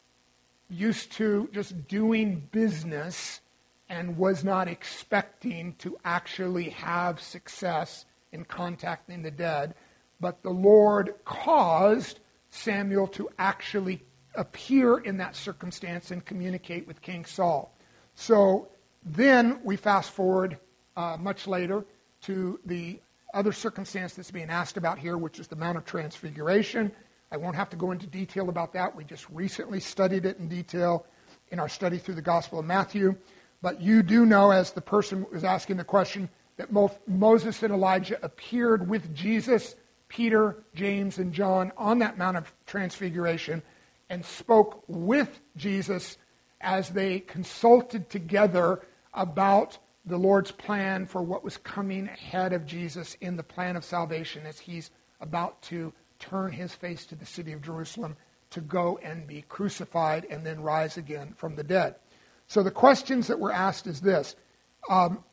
used to just doing business and was not expecting to actually have success in contacting the dead, but the Lord caused Samuel to actually appear in that circumstance and communicate with King Saul. So then we fast forward uh, much later to the other circumstance that's being asked about here, which is the Mount of Transfiguration. I won't have to go into detail about that. We just recently studied it in detail in our study through the Gospel of Matthew. But you do know, as the person was asking the question, that both Moses and Elijah appeared with Jesus, Peter, James, and John on that Mount of Transfiguration and spoke with Jesus as they consulted together about the Lord's plan for what was coming ahead of Jesus in the plan of salvation as he's about to turn his face to the city of Jerusalem to go and be crucified and then rise again from the dead. So the questions that were asked is this. Um,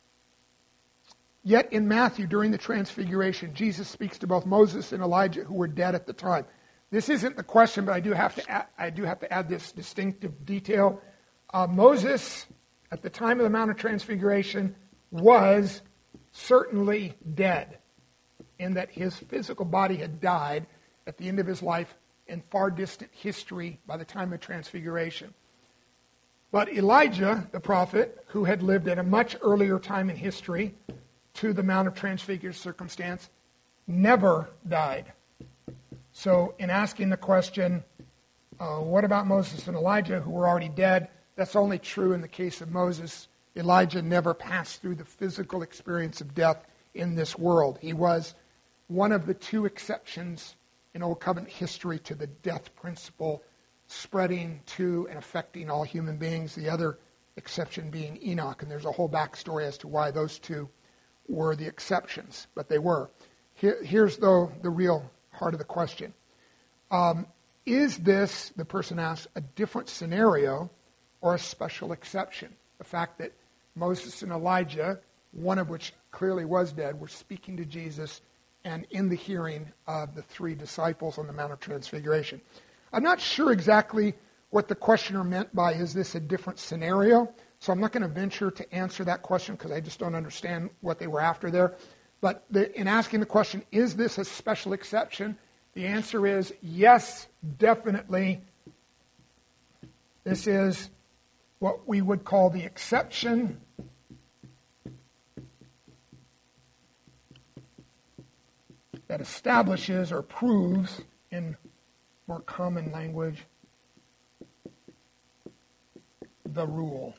Yet in Matthew, during the Transfiguration, Jesus speaks to both Moses and Elijah, who were dead at the time. This isn't the question, but I do have to add, I do have to add this distinctive detail. Uh, Moses, at the time of the Mount of Transfiguration, was certainly dead. in that his physical body had died at the end of his life in far distant history by the time of Transfiguration. But Elijah, the prophet, who had lived at a much earlier time in history to the Mount of Transfiguration circumstance, never died. So in asking the question, uh, what about Moses and Elijah, who were already dead? That's only true in the case of Moses. Elijah never passed through the physical experience of death in this world. He was one of the two exceptions in Old Covenant history to the death principle spreading to and affecting all human beings, the other exception being Enoch. And there's a whole backstory as to why those two were the exceptions, but they were. Here, here's, though, the real heart of the question. Um, is this, the person asks, a different scenario or a special exception? The fact that Moses and Elijah, one of which clearly was dead, were speaking to Jesus and in the hearing of the three disciples on the Mount of Transfiguration. I'm not sure exactly what the questioner meant by, is this a different scenario? So I'm not going to venture to answer that question because I just don't understand what they were after there. But the, in asking the question, is this a special exception? The answer is yes, definitely. This is what we would call the exception that establishes or proves, in more common language, the rule.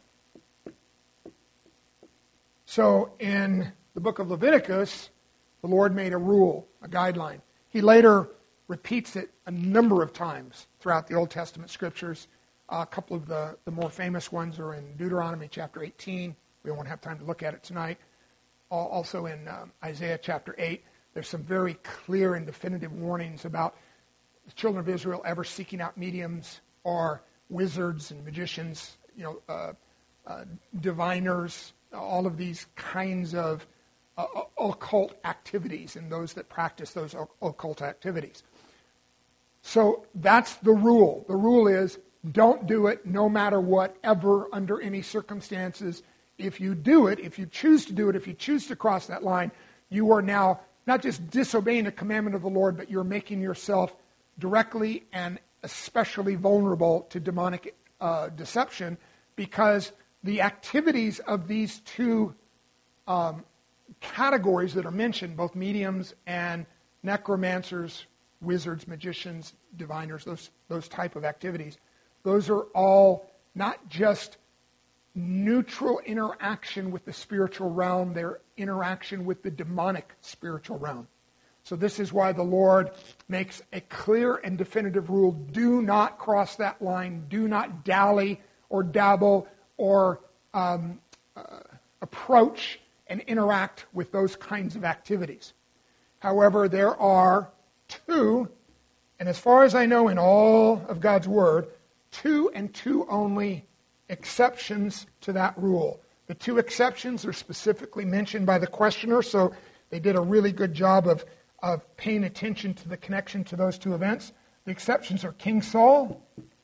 So in the book of Leviticus, the Lord made a rule, a guideline. He later repeats it a number of times throughout the Old Testament scriptures. Uh, a couple of the, the more famous ones are in Deuteronomy chapter eighteen. We won't have time to look at it tonight. Also in um, Isaiah chapter eight, there's some very clear and definitive warnings about the children of Israel ever seeking out mediums or wizards and magicians, you know, uh, uh, diviners, all of these kinds of uh, occult activities and those that practice those occult activities. So that's the rule. The rule is don't do it no matter what, ever, under any circumstances. If you do it, if you choose to do it, if you choose to cross that line, you are now not just disobeying a commandment of the Lord, but you're making yourself directly and especially vulnerable to demonic uh, deception, because the activities of these two um, categories that are mentioned, both mediums and necromancers, wizards, magicians, diviners, those, those type of activities, those are all not just neutral interaction with the spiritual realm, they're interaction with the demonic spiritual realm. So this is why the Lord makes a clear and definitive rule. Do not cross that line. Do not dally or dabble or um, uh, approach and interact with those kinds of activities. However, there are two, and as far as I know in all of God's Word, two and two only exceptions to that rule. The two exceptions are specifically mentioned by the questioner, so they did a really good job of of paying attention to the connection to those two events. The exceptions are King Saul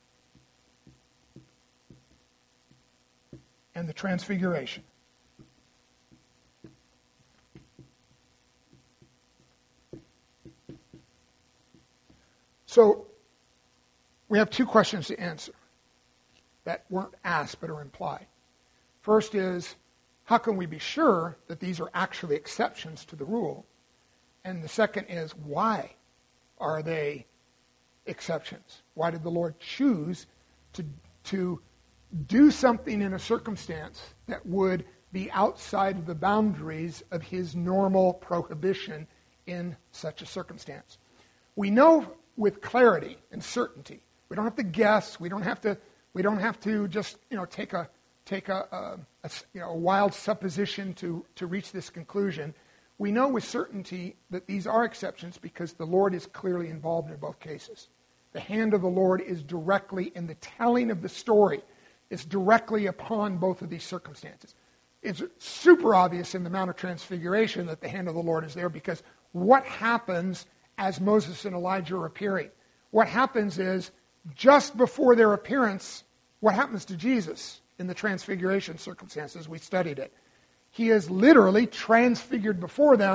and the Transfiguration. So we have two questions to answer that weren't asked but are implied. First is, how can we be sure that these are actually exceptions to the rule? And the second is, why are they exceptions? Why did the Lord choose to, to do something in a circumstance that would be outside of the boundaries of his normal prohibition in such a circumstance? We know with clarity and certainty. We don't have to guess. We don't have to. We don't have to just you know take a take a, a, a you know a wild supposition to to reach this conclusion. We know with certainty that these are exceptions because the Lord is clearly involved in both cases. The hand of the Lord is directly in the telling of the story. It's directly upon both of these circumstances. It's super obvious in the Mount of Transfiguration that the hand of the Lord is there, because what happens as Moses and Elijah are appearing? What happens is, just before their appearance, what happens to Jesus in the Transfiguration circumstances? We studied it. He is literally transfigured before them.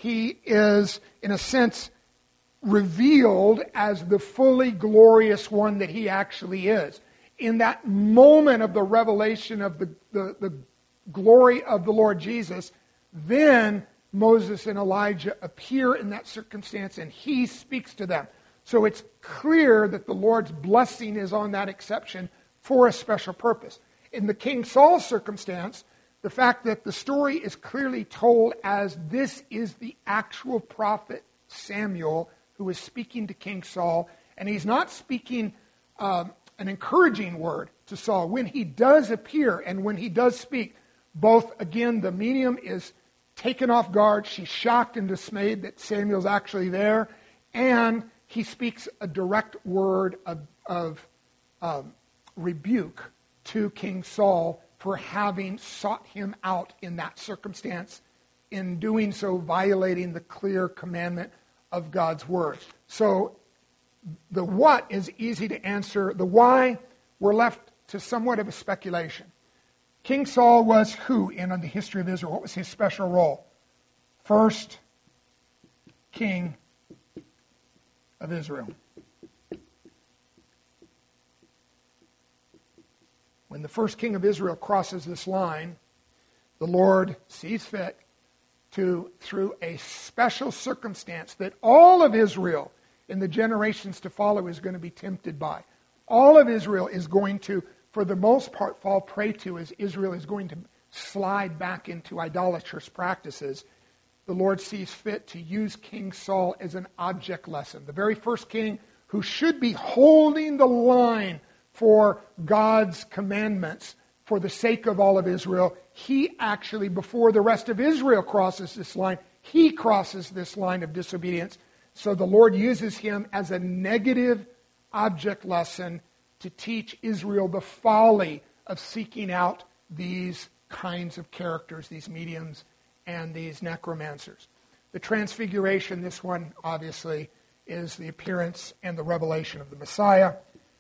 he is, in a sense, revealed as the fully glorious one that he actually is. In that moment of the revelation of the, the, the glory of the Lord Jesus, then Moses and Elijah appear in that circumstance and he speaks to them. So it's clear that the Lord's blessing is on that exception for a special purpose. In the King Saul circumstance, the fact that the story is clearly told as this is the actual prophet Samuel who is speaking to King Saul, and he's not speaking um, an encouraging word to Saul. When he does appear and when he does speak, both, again, the medium is taken off guard. She's shocked and dismayed that Samuel's actually there, and he speaks a direct word of, of um, rebuke to King Saul for having sought him out in that circumstance, in doing so violating the clear commandment of God's word. So the what is easy to answer. The why, we're left to somewhat of a speculation. King Saul was who in the history of Israel? What was his special role? First king of Israel. When the first king of Israel crosses this line, the Lord sees fit to, through a special circumstance that all of Israel in the generations to follow is going to be tempted by. All of Israel is going to, for the most part, fall prey to as Israel is going to slide back into idolatrous practices. The Lord sees fit to use King Saul as an object lesson. The very first king who should be holding the line for God's commandments for the sake of all of Israel, he actually, before the rest of Israel crosses this line, he crosses this line of disobedience. So the Lord uses him as a negative object lesson to teach Israel the folly of seeking out these kinds of characters, these mediums and these necromancers. The transfiguration, this one obviously, is the appearance and the revelation of the Messiah.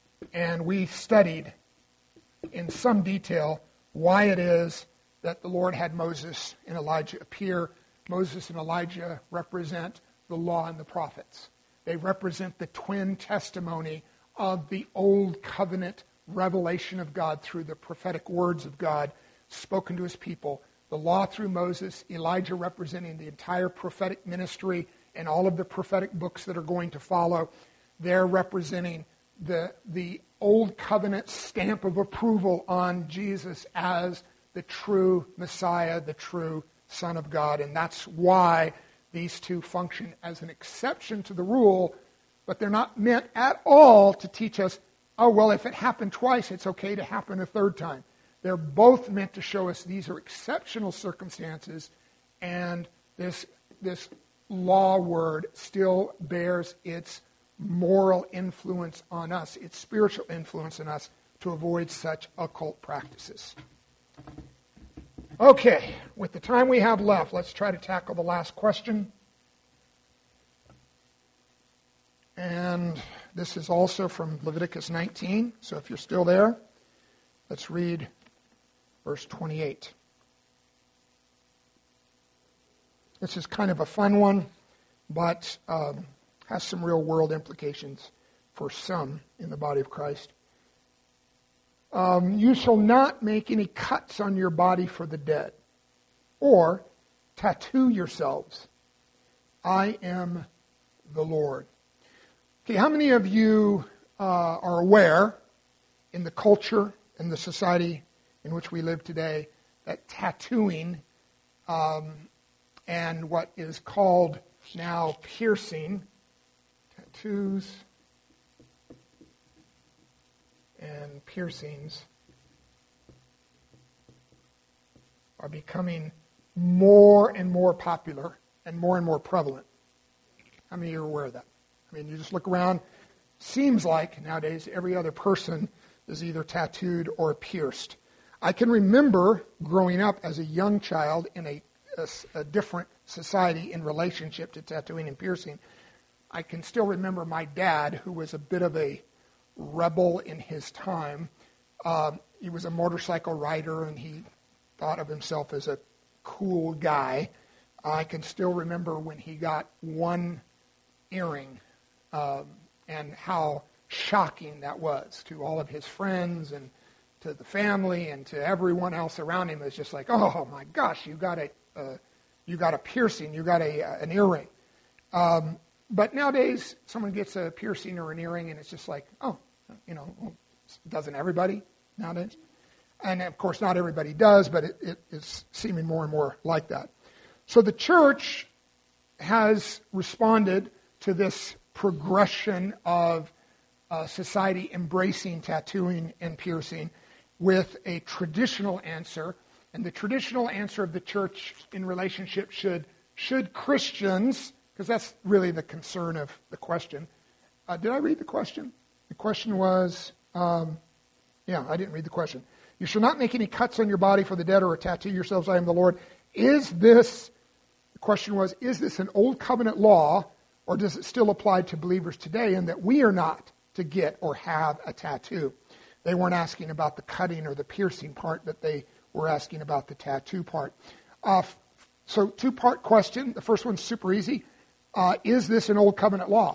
And we studied in some detail why it is that the Lord had Moses and Elijah appear. Moses and Elijah represent the law and the prophets. They represent the twin testimony of the old covenant revelation of God through the prophetic words of God spoken to his people. The law through Moses, Elijah representing the entire prophetic ministry and all of the prophetic books that are going to follow. They're representing the, the old covenant stamp of approval on Jesus as the true Messiah, the true Son of God. And that's why these two function as an exception to the rule, but they're not meant at all to teach us, oh, well, if it happened twice, it's okay to happen a third time. They're both meant to show us these are exceptional circumstances, and this, this law word still bears its moral influence on us, its spiritual influence on us, to avoid such occult practices. Okay, with the time we have left, let's try to tackle the last question. And this is also from Leviticus nineteen, so if you're still there, let's read verse twenty-eight. This is kind of a fun one, but um, has some real world implications for some in the body of Christ. Um, you shall not make any cuts on your body for the dead, or tattoo yourselves. I am the Lord. Okay, how many of you uh, are aware in the culture, in the society in which we live today, that tattooing um, and what is called now piercing, tattoos and piercings, are becoming more and more popular and more and more prevalent? How many of you are aware of that? I mean, you just look around, seems like nowadays every other person is either tattooed or pierced. I can remember growing up as a young child in a, a, a different society in relationship to tattooing and piercing. I can still remember my dad, who was a bit of a rebel in his time. Uh, he was a motorcycle rider, and he thought of himself as a cool guy. I can still remember when he got one earring um, and how shocking that was to all of his friends and to the family and to everyone else around him. It was just like, oh my gosh, you got a uh, you got a piercing, you got a uh, an earring. Um, but nowadays, someone gets a piercing or an earring, and it's just like, oh, you know, doesn't everybody nowadays? And of course, not everybody does, but it, it is seeming more and more like that. So the church has responded to this progression of uh, society embracing tattooing and piercing with a traditional answer. And the traditional answer of the church in relationship should, should Christians, because that's really the concern of the question. Uh, did I read the question? The question was, um, yeah, I didn't read the question. You shall not make any cuts on your body for the dead or tattoo yourselves, I am the Lord. Is this, the question was, is this an old covenant law, or does it still apply to believers today in that we are not to get or have a tattoo? They weren't asking about the cutting or the piercing part, but they were asking about the tattoo part. Uh, so two-part question. The first one's super easy. Uh, is this an old covenant law?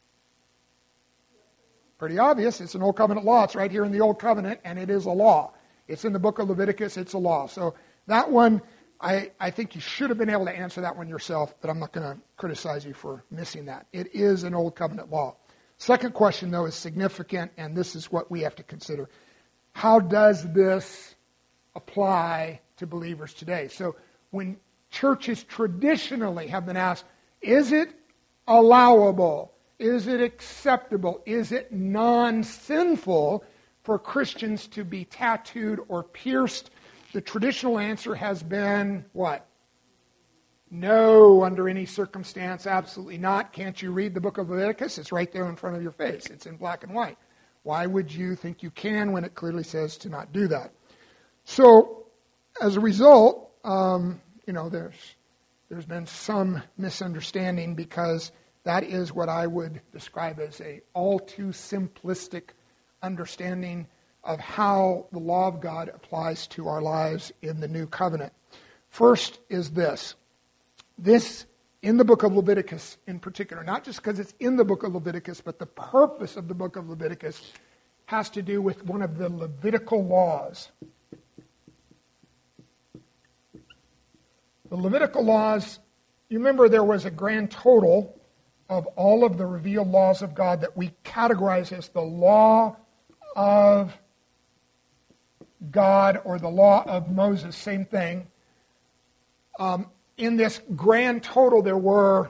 Pretty obvious. It's an old covenant law. It's right here in the old covenant, and it is a law. It's in the book of Leviticus. It's a law. So that one, I, I think you should have been able to answer that one yourself, but I'm not going to criticize you for missing that. It is an old covenant law. Second question, though, is significant, and this is what we have to consider. How does this apply to believers today? So when churches traditionally have been asked, is it allowable? Is it acceptable? Is it non-sinful for Christians to be tattooed or pierced? The traditional answer has been what? No, under any circumstance, absolutely not. Can't you read the book of Leviticus? It's right there in front of your face. It's in black and white. Why would you think you can when it clearly says to not do that? So, as a result, um, you know, there's there's been some misunderstanding because that is what I would describe as a all too simplistic understanding of how the law of God applies to our lives in the new covenant. First is this. This, in the book of Leviticus in particular, not just because it's in the book of Leviticus, but the purpose of the book of Leviticus has to do with one of the Levitical laws. The Levitical laws, you remember there was a grand total of all of the revealed laws of God that we categorize as the law of God or the law of Moses, same thing. Um, in this grand total, there were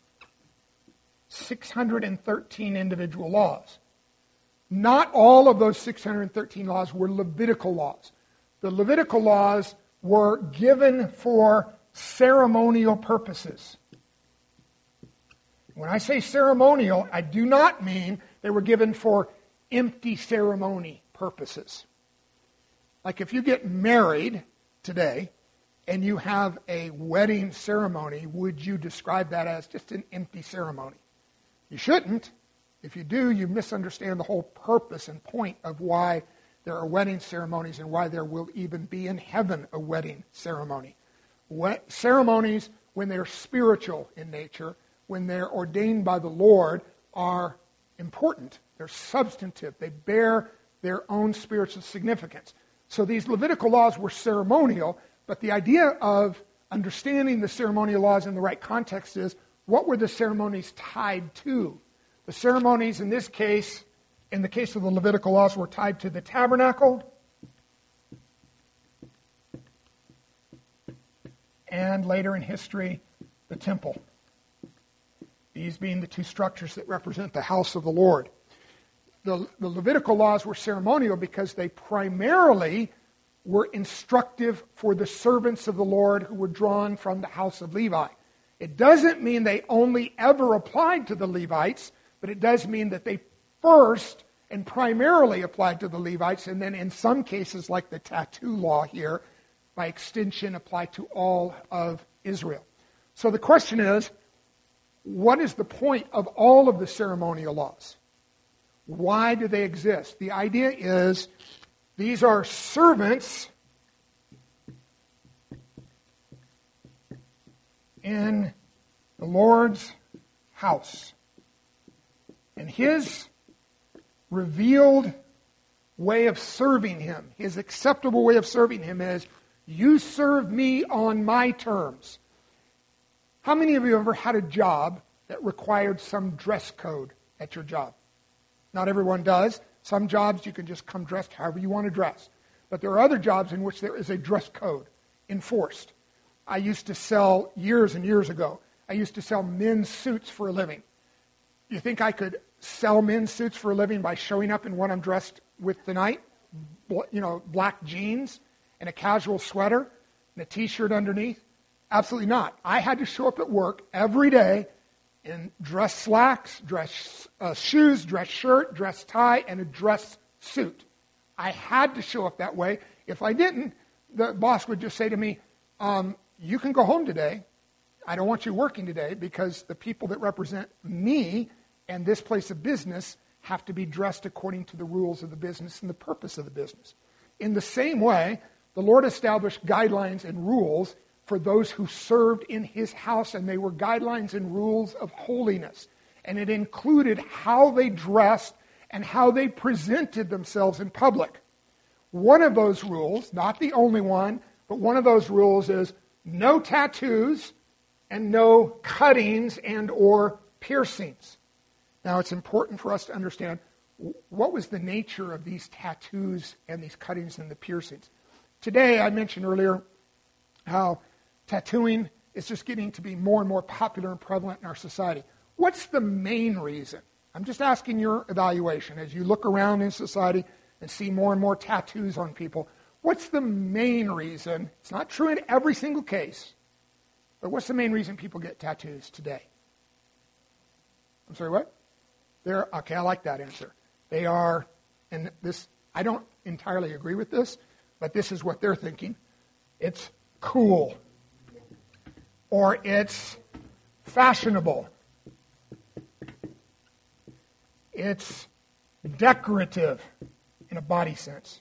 six hundred thirteen individual laws. Not all of those six hundred thirteen laws were Levitical laws. The Levitical laws were given for ceremonial purposes. When I say ceremonial, I do not mean they were given for empty ceremony purposes. Like if you get married today and you have a wedding ceremony, would you describe that as just an empty ceremony? You shouldn't. If you do, you misunderstand the whole purpose and point of why there are wedding ceremonies and why there will even be in heaven a wedding ceremony. What, ceremonies, when they're spiritual in nature, when they're ordained by the Lord, are important. They're substantive. They bear their own spiritual significance. So these Levitical laws were ceremonial, but the idea of understanding the ceremonial laws in the right context is, what were the ceremonies tied to? The ceremonies in this case, in the case of the Levitical laws, were tied to the tabernacle and later in history, the temple. These being the two structures that represent the house of the Lord. The, the Levitical laws were ceremonial because they primarily were instructive for the servants of the Lord who were drawn from the house of Levi. It doesn't mean they only ever applied to the Levites, but it does mean that they first and primarily applied to the Levites, and then in some cases, like the tattoo law here, by extension applied to all of Israel. So the question is, what is the point of all of the ceremonial laws? Why do they exist? The idea is these are servants in the Lord's house. And his revealed way of serving him, his acceptable way of serving him is, you serve me on my terms. How many of you ever had a job that required some dress code at your job? Not everyone does. Some jobs you can just come dressed however you want to dress. But there are other jobs in which there is a dress code enforced. I used to sell, years and years ago, I used to sell men's suits for a living. You think I could sell men's suits for a living by showing up in what I'm dressed with tonight? You know, black jeans and a casual sweater and a t-shirt underneath? Absolutely not. I had to show up at work every day in dress slacks, dress uh, shoes, dress shirt, dress tie, and a dress suit. I had to show up that way. If I didn't, the boss would just say to me, um, you can go home today. I don't want you working today because the people that represent me and this place of business have to be dressed according to the rules of the business and the purpose of the business. In the same way, the Lord established guidelines and rules for those who served in his house, and they were guidelines and rules of holiness. And it included how they dressed and how they presented themselves in public. One of those rules, not the only one, but one of those rules is no tattoos and no cuttings and or piercings. Now, it's important for us to understand what was the nature of these tattoos and these cuttings and the piercings. Today, I mentioned earlier how tattooing is just getting to be more and more popular and prevalent in our society. What's the main reason? I'm just asking your evaluation. As you look around in society and see more and more tattoos on people, what's the main reason? It's not true in every single case, but what's the main reason people get tattoos today? I'm sorry, what? They're, okay, I like that answer. They are, and this, I don't entirely agree with this, but this is what they're thinking. It's cool. Or it's fashionable. It's decorative in a body sense.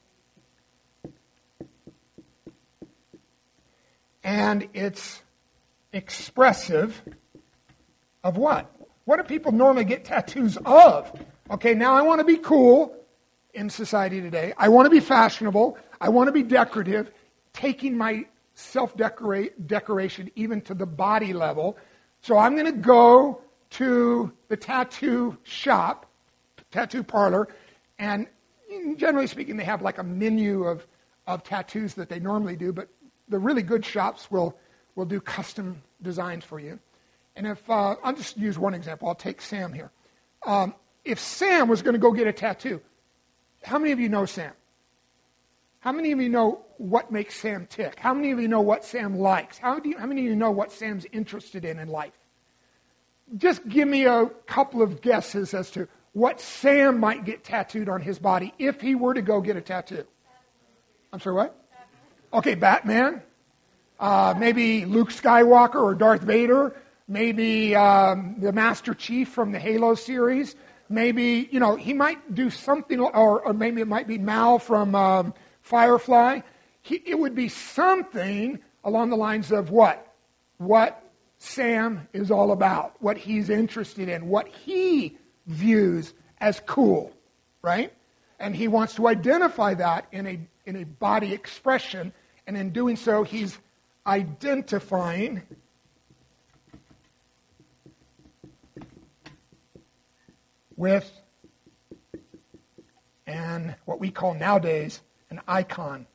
And it's expressive of what? What do people normally get tattoos of? Okay, now I want to be cool in society today. I want to be fashionable. I want to be decorative, taking my self-decoration even to the body level. So I'm going to go to the tattoo shop, tattoo parlor, and generally speaking, they have like a menu of, of tattoos that they normally do, but the really good shops will, will do custom designs for you. And if, uh, I'll just use one example. I'll take Sam here. Um, if Sam was going to go get a tattoo, how many of you know Sam? How many of you know what makes Sam tick? How many of you know what Sam likes? How, do you, how many of you know what Sam's interested in in life? Just give me a couple of guesses as to what Sam might get tattooed on his body if he were to go get a tattoo. I'm sorry, what? Okay, Batman. Uh, maybe Luke Skywalker or Darth Vader. Maybe um, the Master Chief from the Halo series. Maybe, you know, he might do something, or, or maybe it might be Mal from um, Firefly. He, it would be something along the lines of what? What Sam is all about, what he's interested in, what he views as cool, right? And he wants to identify that in a in a body expression, and in doing so, he's identifying with an, what we call nowadays, an icon,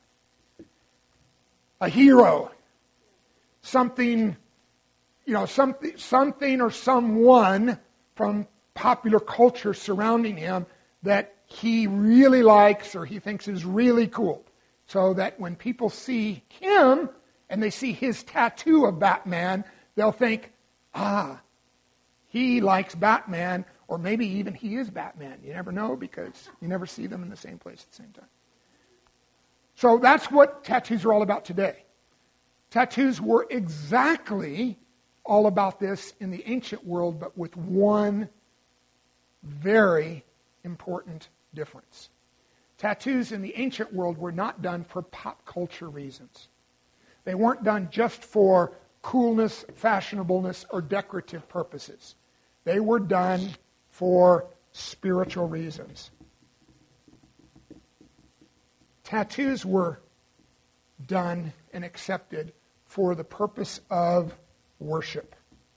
a hero, something, you know, something, something or someone from popular culture surrounding him that he really likes or he thinks is really cool. So that when people see him and they see his tattoo of Batman, they'll think, ah, he likes Batman, or maybe even he is Batman. You never know because you never see them in the same place at the same time. So that's what tattoos are all about today. Tattoos were exactly all about this in the ancient world, but with one very important difference. Tattoos in the ancient world were not done for pop culture reasons. They weren't done just for coolness, fashionableness, or decorative purposes. They were done for spiritual reasons. Tattoos were done and accepted for the purpose of worship.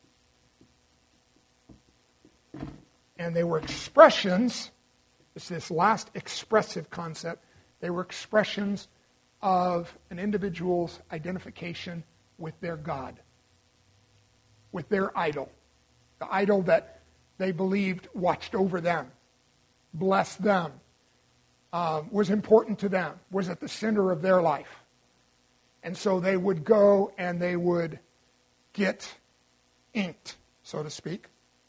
And they were expressions, it's this last expressive concept, they were expressions of an individual's identification with their God, with their idol, the idol that they believed watched over them, blessed them, uh, was important to them, was at the center of their life. And so they would go and they would get inked, so to speak,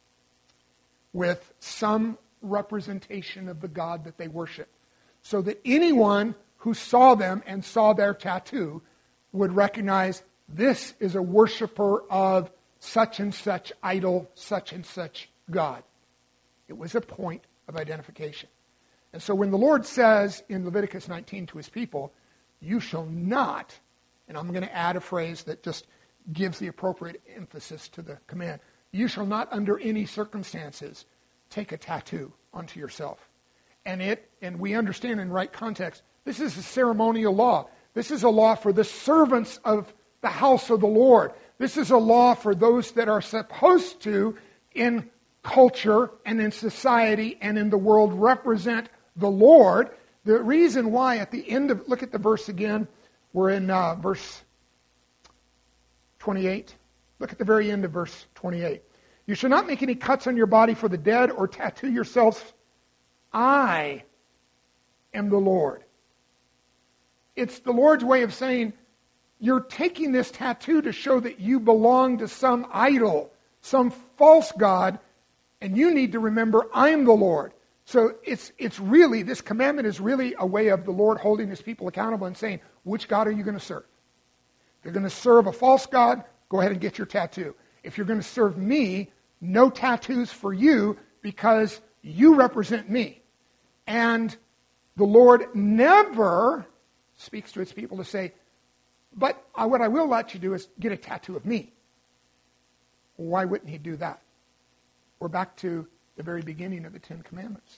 with some representation of the God that they worship, so that anyone who saw them and saw their tattoo would recognize this is a worshiper of such and such idol, such and such God. It was a point of identification. And so when the Lord says in Leviticus nineteen to his people, you shall not, and I'm going to add a phrase that just gives the appropriate emphasis to the command, you shall not under any circumstances take a tattoo onto yourself. And it, and we understand in right context, this is a ceremonial law. This is a law for the servants of the house of the Lord. This is a law for those that are supposed to, in culture and in society and in the world, represent the Lord. The reason why at the end of, look at the verse again, we're in uh, verse twenty-eight. Look at the very end of verse twenty-eight. You shall not make any cuts on your body for the dead or tattoo yourselves. I am the Lord. It's the Lord's way of saying, you're taking this tattoo to show that you belong to some idol, some false god, and you need to remember, I'm the Lord. So it's it's really, this commandment is really a way of the Lord holding his people accountable and saying, which God are you going to serve? If you're going to serve a false god, go ahead and get your tattoo. If you're going to serve me, no tattoos for you because you represent me. And the Lord never speaks to his people to say, but what I will let you do is get a tattoo of me. Why wouldn't he do that? We're back to the very beginning of the Ten Commandments.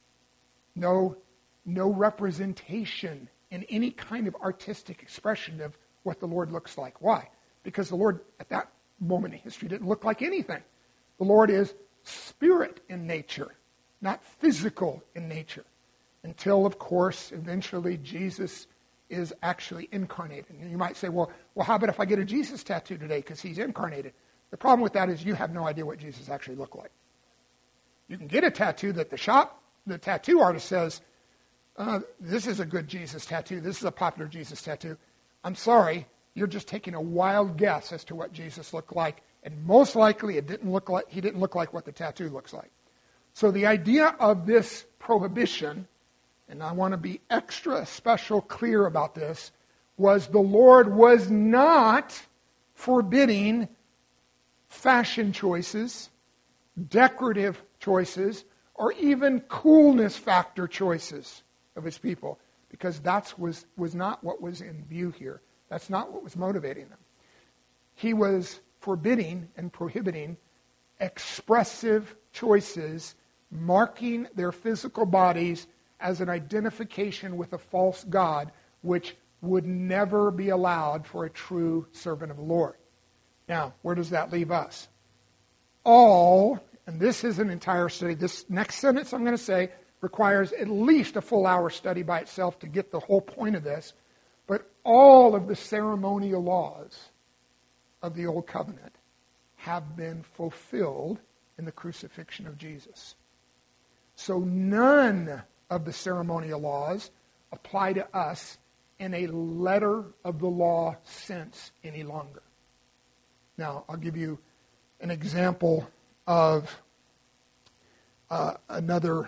No, no representation in any kind of artistic expression of what the Lord looks like. Why? Because the Lord, at that moment in history, didn't look like anything. The Lord is spirit in nature, not physical in nature. Until, of course, eventually Jesus is actually incarnated. And you might say, well, well, how about if I get a Jesus tattoo today because he's incarnated? The problem with that is you have no idea what Jesus actually looked like. You can get a tattoo that the shop, the tattoo artist says, uh, this is a good Jesus tattoo. This is a popular Jesus tattoo. I'm sorry, you're just taking a wild guess as to what Jesus looked like. And most likely it didn't look like, he didn't look like what the tattoo looks like. So the idea of this prohibition, and I want to be extra special clear about this, was the Lord was not forbidding fashion choices, decorative choices, or even coolness factor choices of his people, because that was, was not what was in view here. That's not what was motivating them. He was forbidding and prohibiting expressive choices, marking their physical bodies as an identification with a false god, which would never be allowed for a true servant of the Lord. Now, where does that leave us? All, and this is an entire study, this next sentence I'm going to say requires at least a full hour study by itself to get the whole point of this, but all of the ceremonial laws of the Old Covenant have been fulfilled in the crucifixion of Jesus. So none of the ceremonial laws apply to us in a letter of the law sense any longer. Now, I'll give you an example of uh, another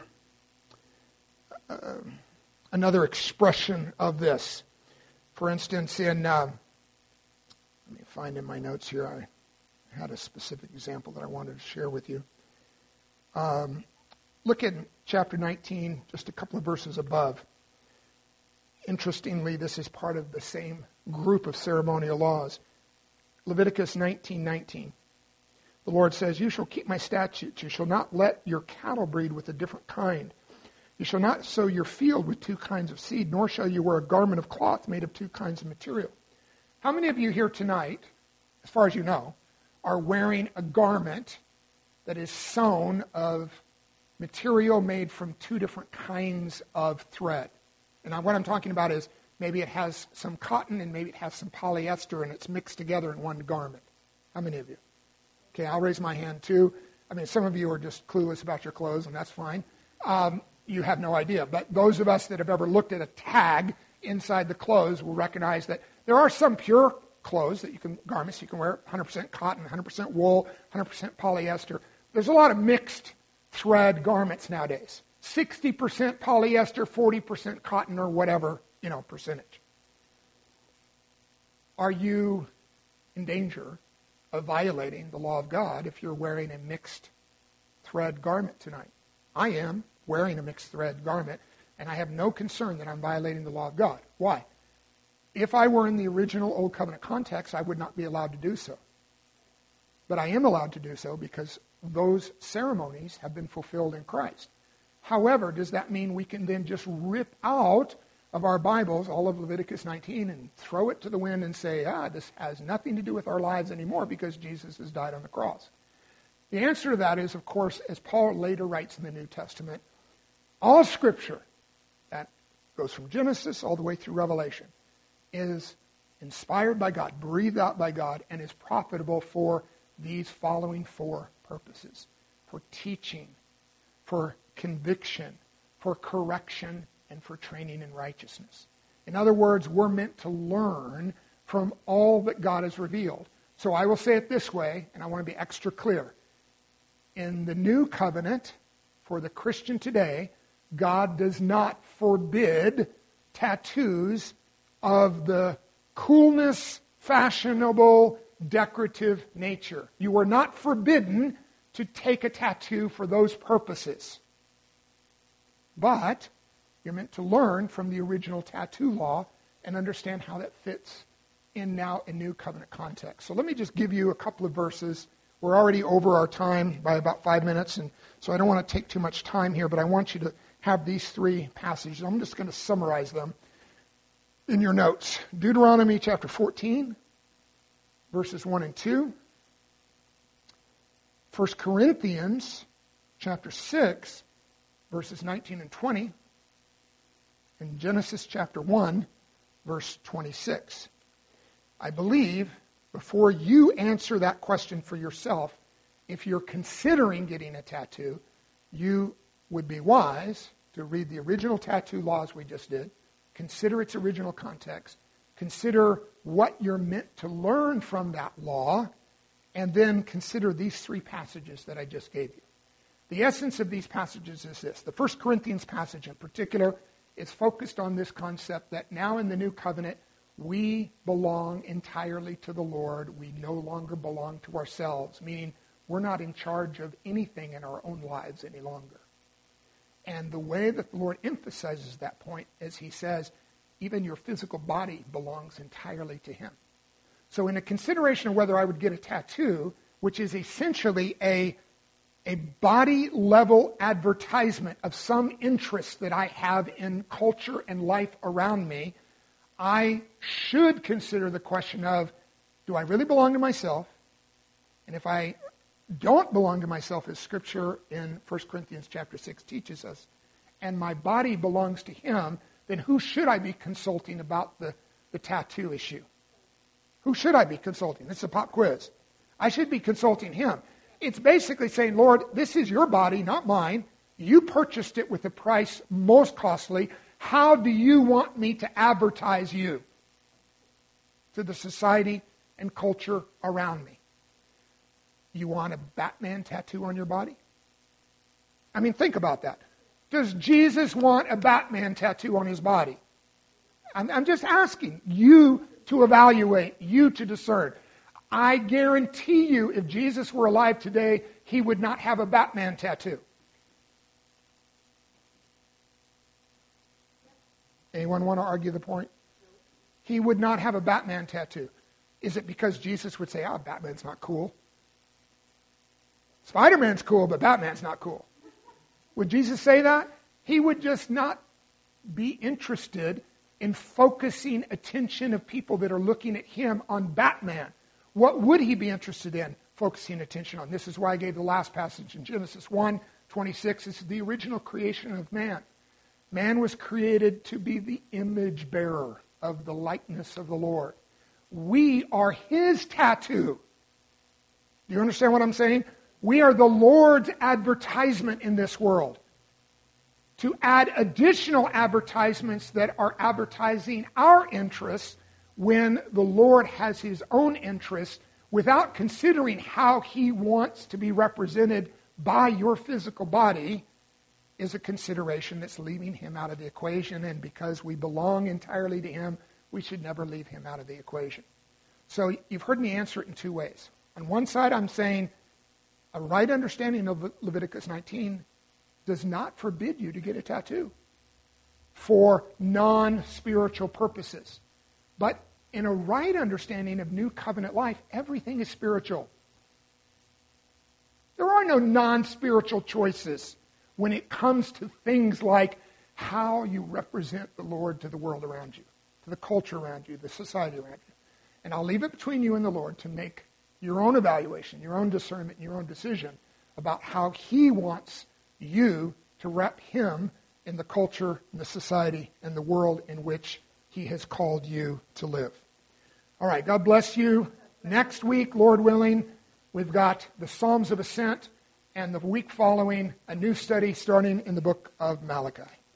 uh, another expression of this. For instance, in uh, let me find in my notes here, I had a specific example that I wanted to share with you. Um, look at chapter nineteen, just a couple of verses above. Interestingly, this is part of the same group of ceremonial laws. Leviticus nineteen nineteen. The Lord says, "You shall keep my statutes. You shall not let your cattle breed with a different kind. You shall not sow your field with two kinds of seed, nor shall you wear a garment of cloth made of two kinds of material." How many of you here tonight, as far as you know, are wearing a garment that is sewn of material made from two different kinds of thread? And what I'm talking about is maybe it has some cotton and maybe it has some polyester and it's mixed together in one garment. How many of you? Okay, I'll raise my hand too. I mean, some of you are just clueless about your clothes, and that's fine. Um, you have no idea. But those of us that have ever looked at a tag inside the clothes will recognize that there are some pure clothes that you can, garments you can wear, one hundred percent cotton, one hundred percent wool, one hundred percent polyester. There's a lot of mixed thread garments nowadays. sixty percent polyester, forty percent cotton, or whatever, you know, percentage. Are you in danger of violating the law of God if you're wearing a mixed thread garment tonight? I am wearing a mixed thread garment, and I have no concern that I'm violating the law of God. Why? If I were in the original Old Covenant context, I would not be allowed to do so. But I am allowed to do so because those ceremonies have been fulfilled in Christ. However, does that mean we can then just rip out of our Bibles all of Leviticus nineteen and throw it to the wind and say, ah, this has nothing to do with our lives anymore because Jesus has died on the cross? The answer to that is, of course, as Paul later writes in the New Testament, all Scripture, that goes from Genesis all the way through Revelation, is inspired by God, breathed out by God, and is profitable for these following four purposes: for teaching, for conviction, for correction, and for training in righteousness. In other words, we're meant to learn from all that God has revealed. So I will say it this way, and I want to be extra clear. In the new covenant, for the Christian today, God does not forbid tattoos of the coolness, fashionable, decorative nature. You are not forbidden to take a tattoo for those purposes. But you're meant to learn from the original tattoo law and understand how that fits in now a new covenant context. So let me just give you a couple of verses. We're already over our time by about five minutes, and so I don't want to take too much time here, but I want you to have these three passages. I'm just going to summarize them in your notes. Deuteronomy chapter fourteen, verses one and two. First Corinthians chapter six, verses nineteen and twenty. And Genesis chapter one, verse twenty-six. I believe, before you answer that question for yourself, if you're considering getting a tattoo, you would be wise to read the original tattoo laws we just did, consider its original context, consider what you're meant to learn from that law, and then consider these three passages that I just gave you. The essence of these passages is this. The First Corinthians passage in particular is focused on this concept that now in the new covenant, we belong entirely to the Lord. We no longer belong to ourselves, meaning we're not in charge of anything in our own lives any longer. And the way that the Lord emphasizes that point is he says, even your physical body belongs entirely to him. So in a consideration of whether I would get a tattoo, which is essentially a a body-level advertisement of some interest that I have in culture and life around me, I should consider the question of, do I really belong to myself? And if I don't belong to myself, as Scripture in First Corinthians chapter six teaches us, and my body belongs to him, then who should I be consulting about the, the tattoo issue? Who should I be consulting? This is a pop quiz. I should be consulting him. It's basically saying, Lord, this is your body, not mine. You purchased it with a price most costly. How do you want me to advertise you to the society and culture around me? You want a Batman tattoo on your body? I mean, think about that. Does Jesus want a Batman tattoo on his body? I'm, I'm just asking you to evaluate, you to discern. I guarantee you, if Jesus were alive today, he would not have a Batman tattoo. Anyone want to argue the point? He would not have a Batman tattoo. Is it because Jesus would say, oh, Batman's not cool? Spider-Man's cool, but Batman's not cool. Would Jesus say that? He would just not be interested in focusing attention of people that are looking at him on Batman. What would he be interested in focusing attention on? This is why I gave the last passage in Genesis one twenty-six. This is the original creation of man. Man was created to be the image bearer of the likeness of the Lord. We are his tattoo. Do you understand what I'm saying? We are the Lord's advertisement in this world. To add additional advertisements that are advertising our interests when the Lord has his own interests without considering how he wants to be represented by your physical body is a consideration that's leaving him out of the equation. And because we belong entirely to him, we should never leave him out of the equation. So you've heard me answer it in two ways. On one side, I'm saying a right understanding of Leviticus nineteen does not forbid you to get a tattoo for non-spiritual purposes. But in a right understanding of New Covenant life, everything is spiritual. There are no non-spiritual choices when it comes to things like how you represent the Lord to the world around you, to the culture around you, the society around you. And I'll leave it between you and the Lord to make your own evaluation, your own discernment, and your own decision about how he wants you to rep him in the culture, in the society, and the world in which he has called you to live. All right, God bless you. Next week, Lord willing, we've got the Psalms of Ascent, and the week following, a new study starting in the book of Malachi.